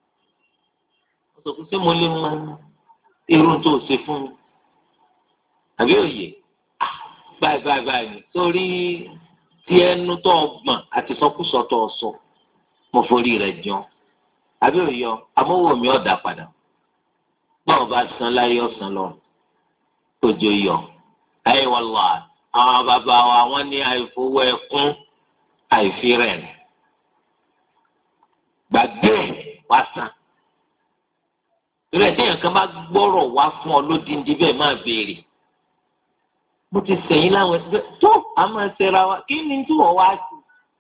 ọ́ sọ pé ṣé mo lè mọ irun tó ṣe fún mi àbí òye báyìí báyìí báyìí sórí tí ẹnu tó ọgbọ̀n àti sọkúsọ tó sọ mo forí rẹ̀ jọ àbí òye ọ amówó mi ọ̀dà padà báwo bá san láyé ọ̀sán lọ òjò yọ ayé wàllá àwọn bàbá wa wọ́n ní àìfowó ẹkún àìfi rẹ̀ gbàgbé wá san ìrẹ̀ tí èèyàn kan bá gbọ́rọ̀ wá fún ọ lódìndín bẹ́ẹ̀ máa béèrè mo ti sẹ́yìn láwọn ẹgbẹ́ tó a máa ṣẹra wa kí ni tí wọ́n wá sí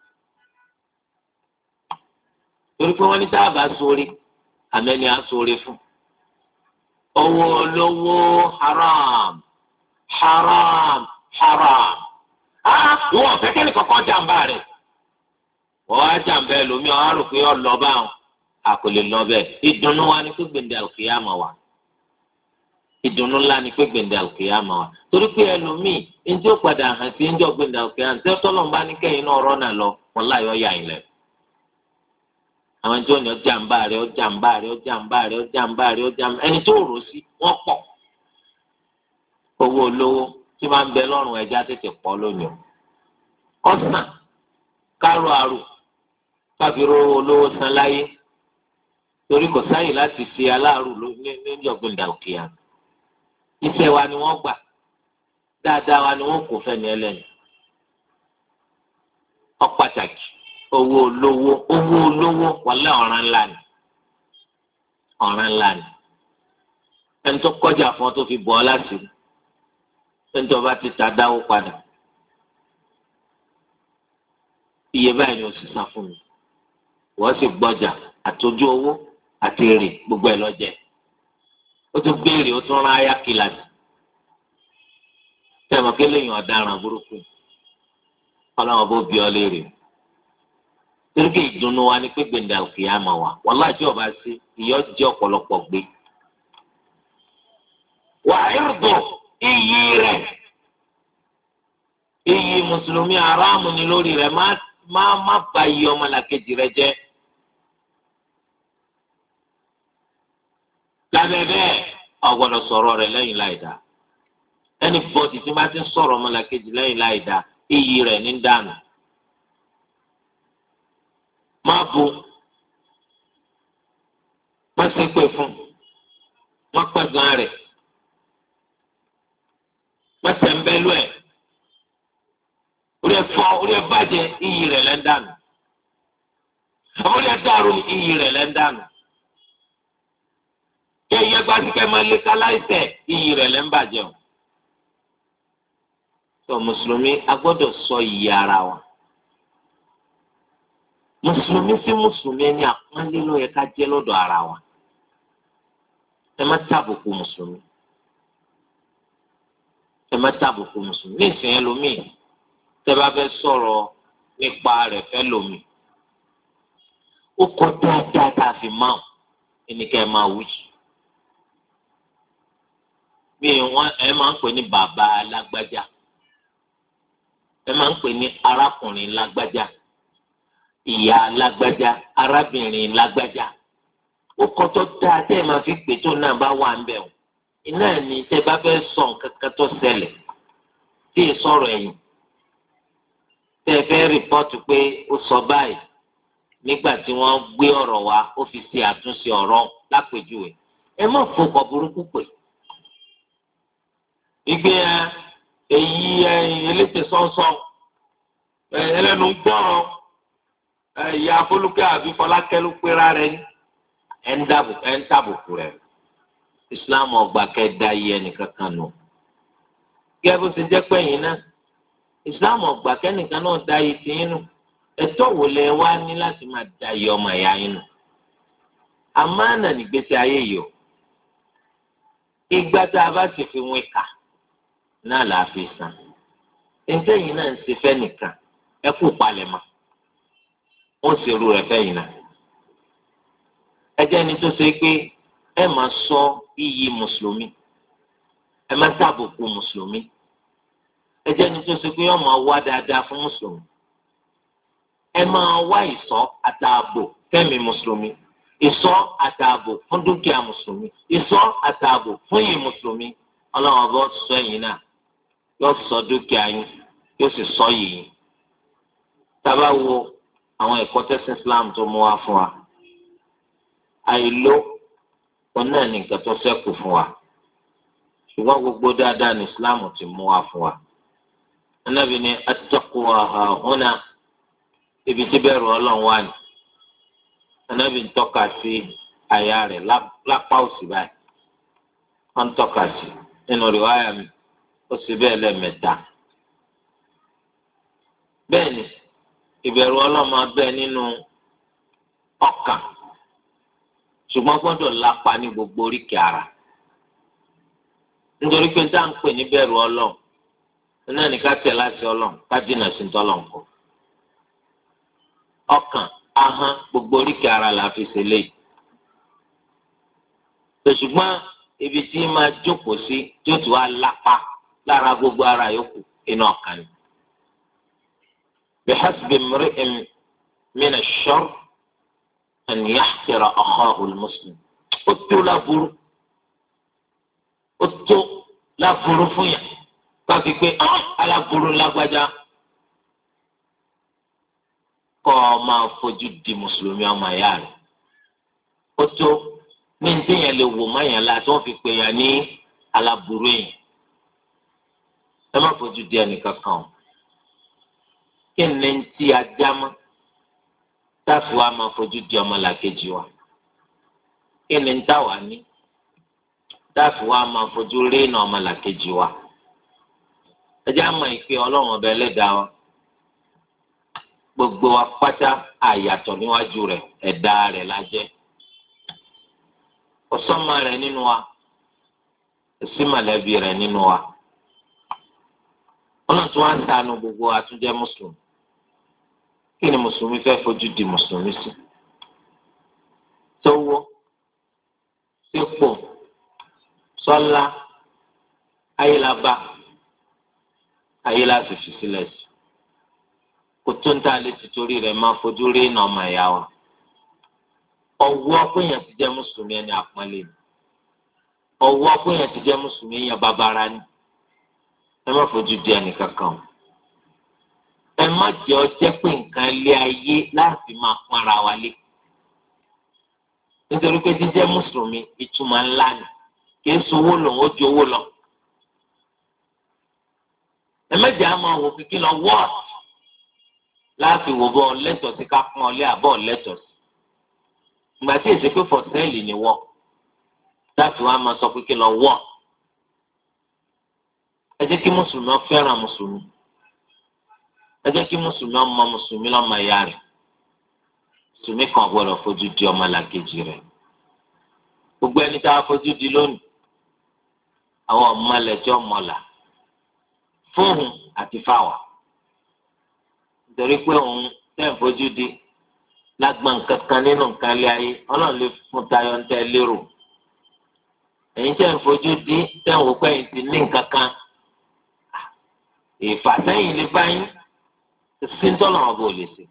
torí pé wọ́n ní tá a bá sórí àmẹ́ni á sórí fún owó olówó haram haram haram ah wọ́n fẹ́ kẹ́ni kankan jàǹbá rẹ̀ wọ́n á jàǹbá ẹ lómi ọ̀ á rò pé ọ̀ lọ bá wọn a kò lè lọ bẹ́ẹ̀ ìdùnnú wa ni pé gbèǹdé àlùkìyàmọ̀ wa ìdùnnú ńlá ni pé gbèǹdé àlùkìyàmọ̀ wa torí pé ẹlòmíì ní tí ó padà hàn sí ẹjọ́ gbèǹdé àlùkìyàmọ̀ tí ó tọ́lọ̀ ń bá ní kẹ́yìn náà rọ́nà lọ wọn láyọ̀ yà ilẹ̀ àwọn tí ó ní ọjà ń bá rẹ ọjà ń bá rẹ ọjà ń bá rẹ ọjà ń bá rẹ ọjà ń bá ẹni tó rò sí wọn pọ̀ owó olówó tí máa ń bẹ lọ́rùn ẹja tètè pọ̀ lónìí ọ̀sán kárò àrò káfíńrò olówó san láyé torí kò sáyè láti fi aláàrù níjọ́ gbẹ̀ndà òkèèyàn iṣẹ́ wa ni wọ́n gbà dáadáa wa ni wọ́n kò fẹ́ ní ẹlẹ́nu ó pàtàkì owó olówó owó olówó wọlé ọ̀ràn ńlá ni ọ̀ràn ńlá ni ẹni tó kọjá fún ọ tó fi bọ́ ọ láti rí ẹni tó bá ti ta dáwó padà iye báyìí ni o sì san fún mi wọ́n sì gbọ́jà àtọ́jú owó àti èrè gbogbo ẹ̀ lọ́jẹ̀ ó tún béèrè ó tún rán aya kìlàsì tẹ̀mọ̀ kí lèèyàn ọ̀daràn burúkú ọlọ́run bó bí ọ léèrè torí pé ìdùnnú wa ni pé gbèǹdà òkè àmọ́ wa wàhálà tí ọba sí ìyọ́ jẹ́ ọ̀pọ̀lọpọ̀ gbé wà ẹ̀rùbọ̀ iyì rẹ̀ iyì mùsùlùmí aráàmù ni lórí rẹ̀ má má má bà iyì ọmọlàkejì rẹ̀ jẹ́. lábẹ́ bẹ́ẹ̀ ọ̀gbọ́dọ̀ sọ̀rọ̀ rẹ̀ lẹ́yìn láìda ẹni bọ́dì tí bá ti ń sọ̀rọ̀ ọmọlàkejì lẹ́yìn láìda iyì rẹ̀ ní dànù. má bu má ṣépè fún má pẹ̀gàn rẹ̀ má tẹ̀m̀bẹ̀lú ẹ̀ orí ẹ̀ fọ́ orí ẹ̀ bàjẹ́ iyì rẹ̀ lẹ́ ń dànù orí ẹ̀ dàrú iyì rẹ̀ lẹ́ ń dànù. kí ẹyẹ gbadúkẹ́ máa lé káláìsẹ̀ iyì rẹ̀ lẹ́ ń bàjẹ́ o. sọ mùsùlùmí a gbọ́dọ̀ sọ iyì ara wa. mùsùlùmí sí mùsùlùmí ẹni àpọ́nlé ló yẹ ká jẹ́ lọ́dọ̀ ara wa. ẹ má tàbùkù mùsùlùmí. ẹ má tàbùkù mùsùlùmí. ní ìsìn ẹlòmíì tẹ́ bá fẹ́ sọ̀rọ̀ nípa rẹ̀ fẹ́ lòmí. ó kọ́ dáadáa tá a fi máa ẹni ká ẹ máa wí. bí wọn ẹ máa ń pè ní bàbá lágbájá ẹ máa ń pè ní arákùnrin lágbájá ìyá lágbájá arábìnrin lágbájá ó kọ́tọ́ dáa tẹ́ ẹ máa fi pè tó náà bá wà ń bẹ̀ wọ́n iná ní tẹ́ bá fẹ́ sọ nǹkan kan tó ṣẹlẹ̀ tí ì sọ̀rọ̀ ẹ̀yìn tẹ́ ẹ fẹ́ rìpọ́tù pé ó sọ báyìí nígbà tí wọ́n gbé ọ̀rọ̀ wá ó fi ṣe àtúnṣe ọ̀rọ̀ lápèjúwe ẹ má fọkọ̀ burúkú pè ìgbé èyí elétè sọ́nsọ́n ẹlẹ́nu gbọ́rọ̀ ìyá Fọlúkẹ́ àbí Fọlákẹ́ ló pera rẹ̀ ẹ̀ ń tàbùkù rẹ̀ Islam ọgbà kẹ́ẹ̀dá yẹ nìkan kan nù. gẹ́gẹ́ bó ṣe jẹ́ pẹ́yìn náà Islam ọgbà kẹ́nìkan náà dá yìí tì í nù ẹ̀tọ́ wo lẹ wá ní láti máa da yìí ọmọ ẹ̀yà yín nù. àmánà nígbésí ayé yìí o ìgbà tá a bá sì fi wọn kà náà là á fi san ẹ̀ńtẹ́ yìí náà ń ṣe fẹ́ nìkan ẹ kú palẹ̀mọ́ wọ́n ṣèrú rẹ̀ fẹ́yìn náà. ẹ jẹ́ ẹni tó ṣe pé ẹ máa sọ iyì mùsùlùmí ẹ máa tàbùkù mùsùlùmí ẹ jẹ́ ẹni tó ṣe pé wọ́n máa wá dáadáa fún mùsùlùmí ẹ máa wá ìṣọ́ àtààbò fẹ́mi mùsùlùmí ìṣọ́ àtààbò fún dúkìá mùsùlùmí ìṣọ́ àtààbò fún yìí mùsùlùmí ọlọ́run ọba sọ ẹ̀yìn náà yóò sọ dúkìá yín yóò sì sọ yìí. Tá bá wo àwọn ẹ̀kọ́ tẹ́sán Islam tó mú wá fún wa, àìló òun náà ní nǹkan tó ṣẹ́kù fún wa, ṣùgbọ́n gbogbo dáadáa ní Islam ti mú wá fún wa. Ànábì ní at-taqwa hahuna, ibi tí bẹ̀rù Ọlọ́run wà ní. Ànábì ń tọ́ka sí àyà rẹ̀ lápá òsì báyìí, wọ́n ń tọ́ka sí nínú rìwáyà mi ó sì bẹ́ẹ̀ lẹ́ẹ̀mẹ́ta. Bẹ́ẹ̀ ni ìbẹ̀rù Ọlọ́run máa bẹ nínú ọkàn, ṣùgbọ́n gbọ́dọ̀ lápá ní gbogbo oríkèé ara. Nítorí pé tá à ń pè ní bẹ̀rù Ọlọ́run náà ní ká tẹ̀ láti Ọlọ́run ká jìnnà sí tọ́lọ́run kọ́. Ọkàn, ahọ́n, gbogbo oríkèé ara là fi ṣe léyìí. Ṣùgbọ́n ibi tí máa jókòó sí tí ó tún wá lápá lára gbogbo ara yòókù inú ọkàn ni. بحسب امرئ من الشر أن يحقر أخاه المسلم. ó tó láburú ó tó láburú fún yàn ká fi pé aláburú lágbájá kọ́ ọ máa fojú di mùsùlùmí ọmọ ìyá rẹ̀. ó tó ní ní téèyàn lè wò má yàn la tí wọ́n fi pè yàn ní aláburú èèyàn. ẹ má fojú di ẹnìkan kan o. kí ni tí a já mọ́ táàfù wa máa fojú di ọmọlàkejì wa? kí ni táwa ní táàfù wa máa fojú rénà ọmọlàkejì wa? ẹ jẹ́ àmọ́ ìpè Ọlọ́run ọba Ẹlẹ́dàá wa gbogbo wa pátá àyàtọ̀ níwájú rẹ̀, ẹ̀dá rẹ̀ la jẹ́. ọ̀sánmà rẹ̀ nínú wa, èsì mọ̀lẹ́bí rẹ̀ nínú wa. Ọlọ́run tí wọ́n á ṣàánú gbogbo wa tún jẹ́ mùsùlùmí. Kí ni mùsùlùmí fẹ́ fojú di mùsùlùmí sí? Sówó, sípò, sọ́lá, ayélabá, ayélá sì fi sílẹ̀ sí. Kò tó ń tà lé títorí rẹ̀ máa fojú rí iná ọmọ ìyá wa. Ọwọ́ péyàn ti jẹ́ mùsùlùmí ẹni àpọ́nlé ni. Ọwọ́ péyàn ti jẹ́ mùsùlùmí ẹ̀yàn bàbàrà ni. Ẹ má fojú di ẹnì kankan. Ẹ má jẹ́ ọ jẹ́ pé nǹkan ilé ayé láti máa pọ́n ara wa lé. Nítorí pé jíjẹ́ mùsùlùmí ìtumọ̀ ńlá ni. Kì í sowó lò ó ju owó lọ. Ẹ má jẹ́ àmọ́ wò kíkí lọ wọ́ọ̀tì láti wò bọ́ lẹ́tọ̀ọ́ sí ká pọ́n ọ lé àbọ̀ lẹ́tọ̀ọ́ sí. Ìgbà tí èsì pé fọ̀sẹ́ẹ̀lì ni wọ́ láti wá máa sọ pé kí lọ wọ́. Ẹ jẹ́ kí mùsùlùmí fẹ́ràn mùsùlùmí. Ẹ jẹ́ kí mùsùlùmí ọmọ mùsùlùmí lọ́mọ ìyá rẹ̀. Mùsùlùmí kan gbọ́dọ̀ fojú di ọmọ làkejì rẹ̀. Gbogbo ẹni tá a fojú di lónìí, àwọn ọmọ ẹlẹ́jọ́ mọ̀lá fóun àti fáwà. Nítorí pé òun tẹ́ ń fojú di lágbọn kankan nínú nǹkan ilé ayé, Ọlọ́run lè fún tayọ ń tẹ́ lérò. Ẹ̀yin tẹ́ ń fojú di tẹ́ ń wò pé ẹ̀yin ti ní nǹkan kan. Ìfàsẹ́yìn lè bá yín, kò sí ń tọ́lọ̀ wọn bò lè ṣe.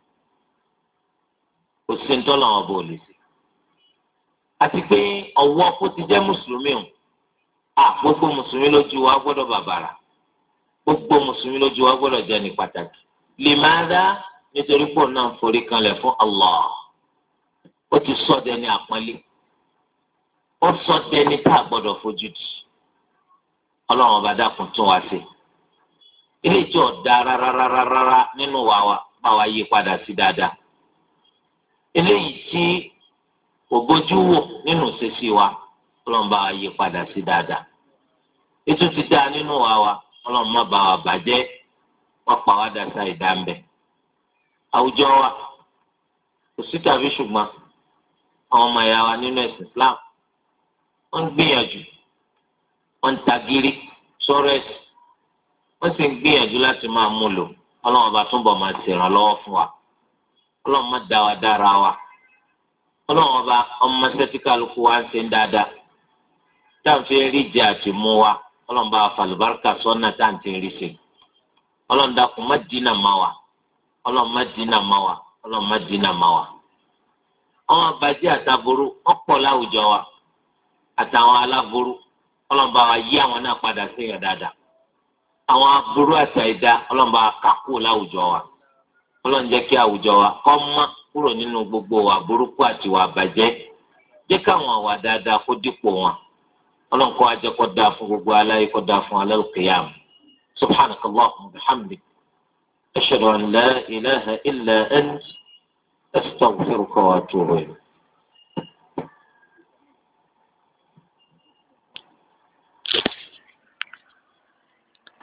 Kò sí ń tọ́lọ̀ wọn bò lè ṣe. Àti pé ọ̀wọ́ kó ti jẹ́ mùsùlùmí o, à gbogbo mùsùlùmí lójú wa gbọ́dọ̀ bàbàrà. Gbogbo mùsùlùmí lójú wa gbọ́dọ̀ jẹ́ ní pàtàkì. Lè máa dá nítorí pò náà ń forí kanlẹ̀ fún Allah. Ó ti sọ dẹni àpọ́nlé. Ó sọ dẹni tá a gbọ́dọ̀ fojú di. Ọlọ́run ọba dákun tún wá sí. Ilé ìjọ ọ̀dà rárárárá nínú wa wa bá wa yí padà sí dáadáa. Eléyìí tí ògbójú wò nínú ìṣesí wa, Ọlọ́run bá wa yí padà sí dáadáa. Ètò ti dáa nínú wa wa, Ọlọ́run má bá wa bàjẹ́, wọ́n pa wá dàsá ìdámbẹ̀. Àwùjọ wa kò sí tàbí ṣùgbọ́n àwọn ọmọ ìyá wa nínú ẹ̀sìn Islam wọ́n ń gbìyànjú, wọ́n ń tagírí sọ̀rọ̀ ẹ̀sìn, wọ́n sì ń gbìyànjú láti máa mú lò. Ọlọ́run bá túnbọ̀ máa ṣèrànlọ́wọ́ fún wa. Ọlọ́run má dá wa dára wa. Ọlọ́run ọba ọmọ sẹ́tí kálukú wa ń ṣe ń dáadáa. Táǹfẹ́ rí jẹ àti mú wa. Ọlọ́run bá wa fàlùbáríkà sọ́nà táǹtẹ̀ rí ṣe. Ọlọ́run dákun má dínà má wa. Ọlọ́run má dínà má wa. Ọlọ́run má dínà má wa. Àwọn àbàjẹ́ àtàbúrú ọ̀pọ̀ láwùjọ wa àtàwọn aláburú. Ọlọ́run bá wa yí àwọn náà padà sí yàn dáadáa. àwọn aburú àti àìdá ọlọ́run bá ká kúrò láwùjọ wa ọlọ́run jẹ́ kí àwùjọ wa kó mọ́ kúrò nínú gbogbo wa burúkú àti wa bàjẹ́ jẹ́ káwọn àwà dáadáa kó dípò wọn ọlọ́run kó ajẹ́ kó dáa fún gbogbo aláyé kó dáa fún al-qiyam subhanaka allahumma wa bihamdik ashhadu an la ilaha illa ant astaghfiruka wa atubu ilayk.